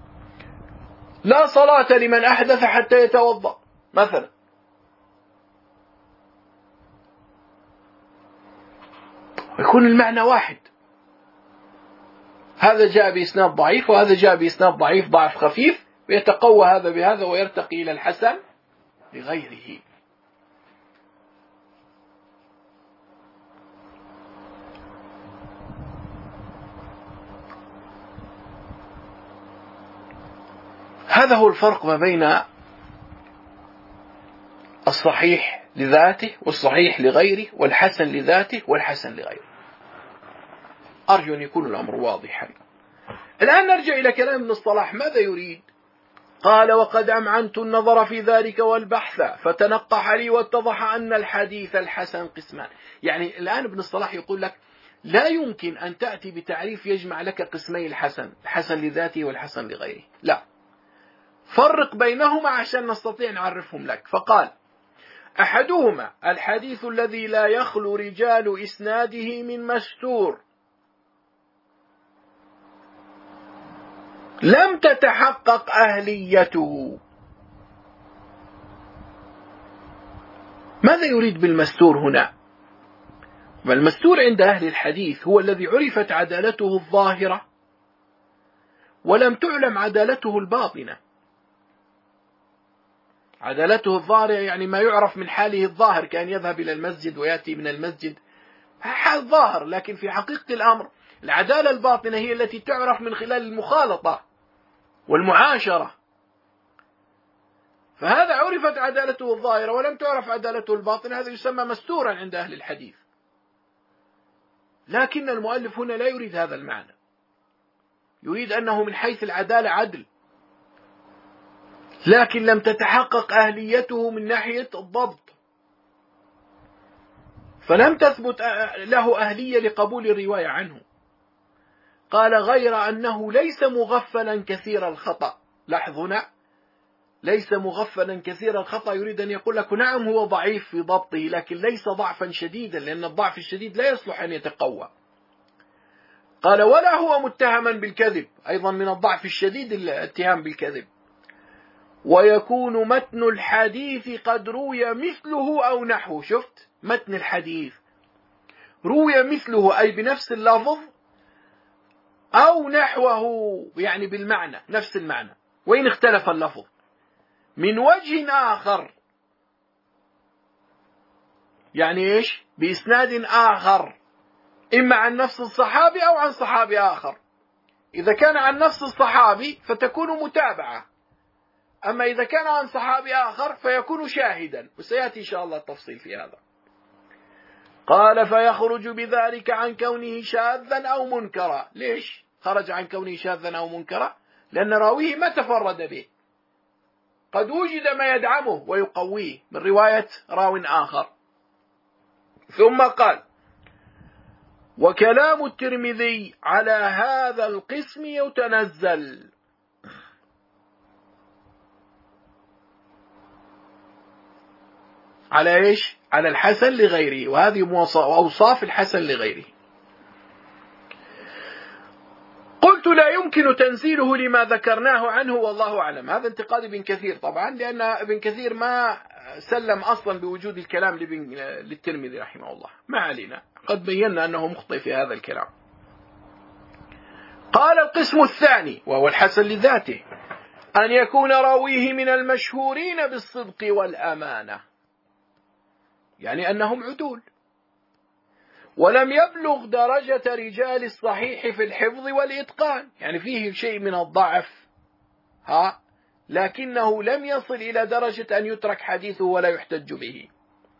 لا صلاة لمن أحدث حتى يتوضأ مثلا. يكون المعنى واحد، هذا جاء بإسناد ضعيف وهذا جاء بإسناد ضعيف ضعف خفيف، ويتقوى هذا بهذا ويرتقي إلى الحسن لغيره. هذا هو الفرق ما بين الصحيح لذاته والصحيح لغيره والحسن لذاته والحسن لغيره. أرجو أن يكون الأمر واضحا. الآن نرجع إلى كلام ابن الصلاح ماذا يريد. قال وقد أمعنت النظر في ذلك والبحث فتنقح لي واتضح أن الحديث الحسن قسمان. يعني الآن ابن الصلاح يقول لك لا يمكن أن تأتي بتعريف يجمع لك قسمي الحسن، الحسن لذاته والحسن لغيره، لا، فرق بينهما عشان نستطيع نعرفهم لك. فقال أحدهما الحديث الذي لا يخلو رجال إسناده من مستور لم تتحقق أهليته. ماذا يريد بالمستور هنا؟ والمستور عند أهل الحديث هو الذي عرفت عدالته الظاهرة ولم تعلم عدالته الباطنة. عدالته الظاهرة يعني ما يعرف من حاله الظاهر، كان يذهب إلى المسجد ويأتي من المسجد، حال ظاهر، لكن في حقيقة الأمر العدالة الباطنة هي التي تعرف من خلال المخالطة والمعاشرة. فهذا عرفت عدالته الظاهرة ولم تعرف عدالته الباطنة، هذا يسمى مستورا عند أهل الحديث. لكن المؤلف هنا لا يريد هذا المعنى، يريد أنه من حيث العدالة عدل، لكن لم تتحقق أهليته من ناحية الضبط، فلم تثبت له أهلية لقبول الرواية عنه. قال غير أنه ليس مغفلا كثير الخطأ. لاحظنا ليس مغفلا كثير الخطأ، يريد أن يقول لك نعم هو ضعيف في ضبطه لكن ليس ضعفا شديدا، لأن الضعف الشديد لا يصلح أن يتقوى. قال ولا هو متهما بالكذب، أيضا من الضعف الشديد الاتهام بالكذب. ويكون متن الحديث قد روي مثله أو نحوه. شفت متن الحديث روي مثله أي بنفس اللفظ أو نحوه يعني بالمعنى نفس المعنى وإن اختلف اللفظ من وجه آخر، يعني إيش بإسناد آخر، إما عن نفس الصحابي أو عن صحابي آخر. إذا كان عن نفس الصحابي فتكون متابعة، أما إذا كان عن صحابي آخر فيكون شاهدا، وسيأتي إن شاء الله التفصيل في هذا. قال فيخرج بذلك عن كونه شاذا أو منكرا. ليش خرج عن كونه شاذا أو منكرا؟ لأن راويه ما تفرد به، قد وجد ما يدعمه ويقويه من رواية راو آخر. ثم قال وكلام الترمذي على هذا القسم يتنزل. على إيش؟ على الحسن لغيره، وهذه أوصاف الحسن لغيره. قلت لا يمكن تنزيله لما ذكرناه عنه والله أعلم. هذا انتقاد ابن كثير طبعا، لأن ابن كثير ما سلم أصلا بوجود الكلام للترمذي رحمه الله. ما علينا، قد بينا أنه مخطئ في هذا الكلام. قال القسم الثاني وهو الحسن لذاته أن يكون راويه من المشهورين بالصدق والأمانة، يعني أنهم عدول، ولم يبلغ درجة رجال الصحيح في الحفظ والإتقان، يعني فيه شيء من الضعف ها، لكنه لم يصل إلى درجة أن يترك حديثه ولا يحتج به،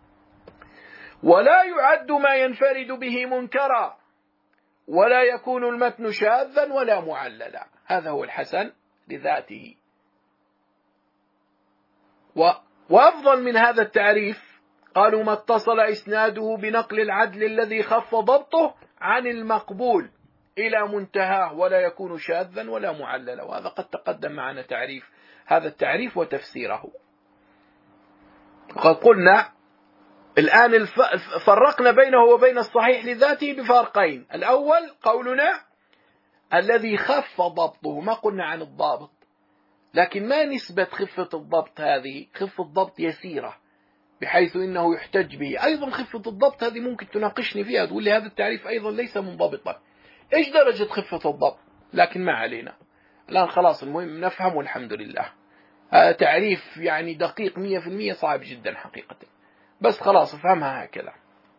ولا يعد ما ينفرد به منكرا، ولا يكون المتن شاذا ولا معللا. هذا هو الحسن لذاته. وأفضل من هذا التعريف قالوا ما اتصل إسناده بنقل العدل الذي خف ضبطه عن المقبول إلى منتهاه، ولا يكون شاذا ولا معللا. وهذا قد تقدم معنا تعريف هذا التعريف وتفسيره. وقد قلنا الآن فرقنا بينه وبين الصحيح لذاته بفرقين. الأول قولنا الذي خف ضبطه، ما قلنا عن الضابط، لكن ما نسبة خفة الضبط هذه؟ خفة ضبط يسيرة بحيث إنه يحتج به. أيضا خفة الضبط هذه ممكن تناقشني فيها، تقول لي هذا التعريف أيضا ليس منضبطا، إيش درجة خفة الضبط؟ لكن ما علينا الآن، خلاص المهم نفهم والحمد لله. هذا تعريف يعني دقيق مية في المية، صعب جدا حقيقة، بس خلاص افهمها هكذا.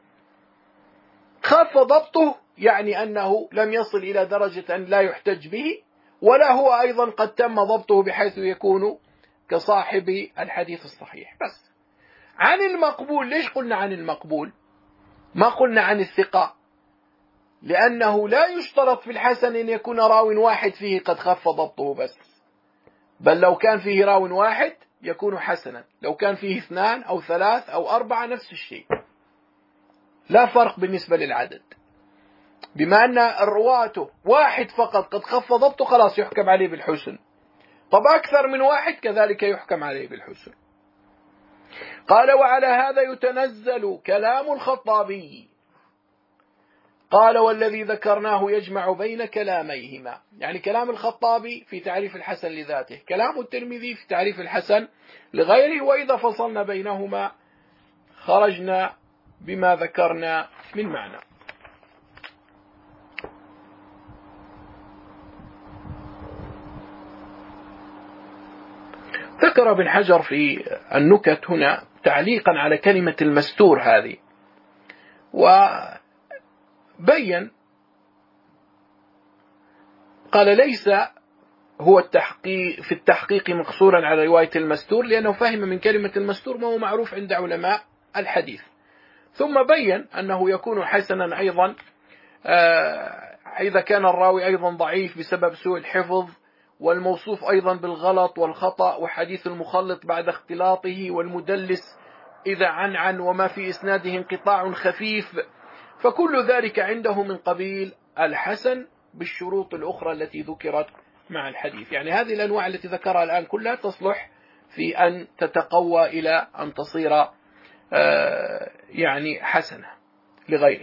خف ضبطه يعني أنه لم يصل إلى درجة أن لا يحتج به، ولا هو أيضا قد تم ضبطه بحيث يكون كصاحب الحديث الصحيح. بس عن المقبول، ليش قلنا عن المقبول ما قلنا عن الثقة؟ لأنه لا يشترط في الحسن أن يكون راو واحد فيه قد خف ضبطه بس، بل لو كان فيه راو واحد يكون حسنا، لو كان فيه اثنان أو ثلاث أو أربعة نفس الشيء، لا فرق بالنسبة للعدد. بما أن الرواة واحد فقط قد خف ضبطه خلاص يحكم عليه بالحسن، طب أكثر من واحد كذلك يحكم عليه بالحسن. قال وعلى هذا يتنزل كلام الخطابي. قال والذي ذكرناه يجمع بين كلاميهما، يعني كلام الخطابي في تعريف الحسن لذاته، كلام الترمذي في تعريف الحسن لغيره، وإذا فصلنا بينهما خرجنا بما ذكرنا من معنى. ذكر ابن حجر في النكت هنا تعليقا على كلمة المستور هذه، وبين قال ليس هو التحقيق في التحقيق مقصورا على رواية المستور، لأنه فهم من كلمة المستور ما هو معروف عند علماء الحديث. ثم بين أنه يكون حسنا أيضا إذا كان الراوي أيضا ضعيف بسبب سوء الحفظ، والموصوف أيضا بالغلط والخطأ، وحديث المخلط بعد اختلاطه، والمدلس إذا عنعن وما في إسناده انقطاع خفيف، فكل ذلك عنده من قبيل الحسن بالشروط الأخرى التي ذكرت مع الحديث. يعني هذه الأنواع التي ذكرها الآن كلها تصلح في أن تتقوى إلى أن تصير يعني حسنة لغيره.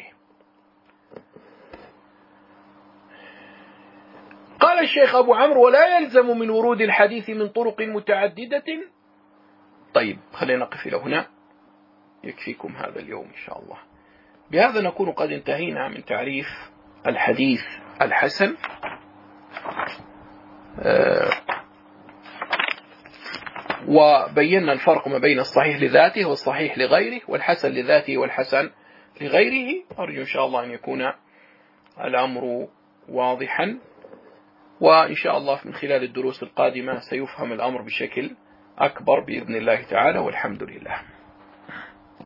قال الشيخ أبو عمرو ولا يلزم من ورود الحديث من طرق متعددة. طيب خلينا نقف إلى هنا، يكفيكم هذا اليوم إن شاء الله. بهذا نكون قد انتهينا من تعريف الحديث الحسن، أه وبينا الفرق ما بين الصحيح لذاته والصحيح لغيره، والحسن لذاته والحسن لغيره. أرجو إن شاء الله أن يكون الأمر واضحا، وإن شاء الله من خلال الدروس القادمة سيفهم الأمر بشكل أكبر بإذن الله تعالى، والحمد لله.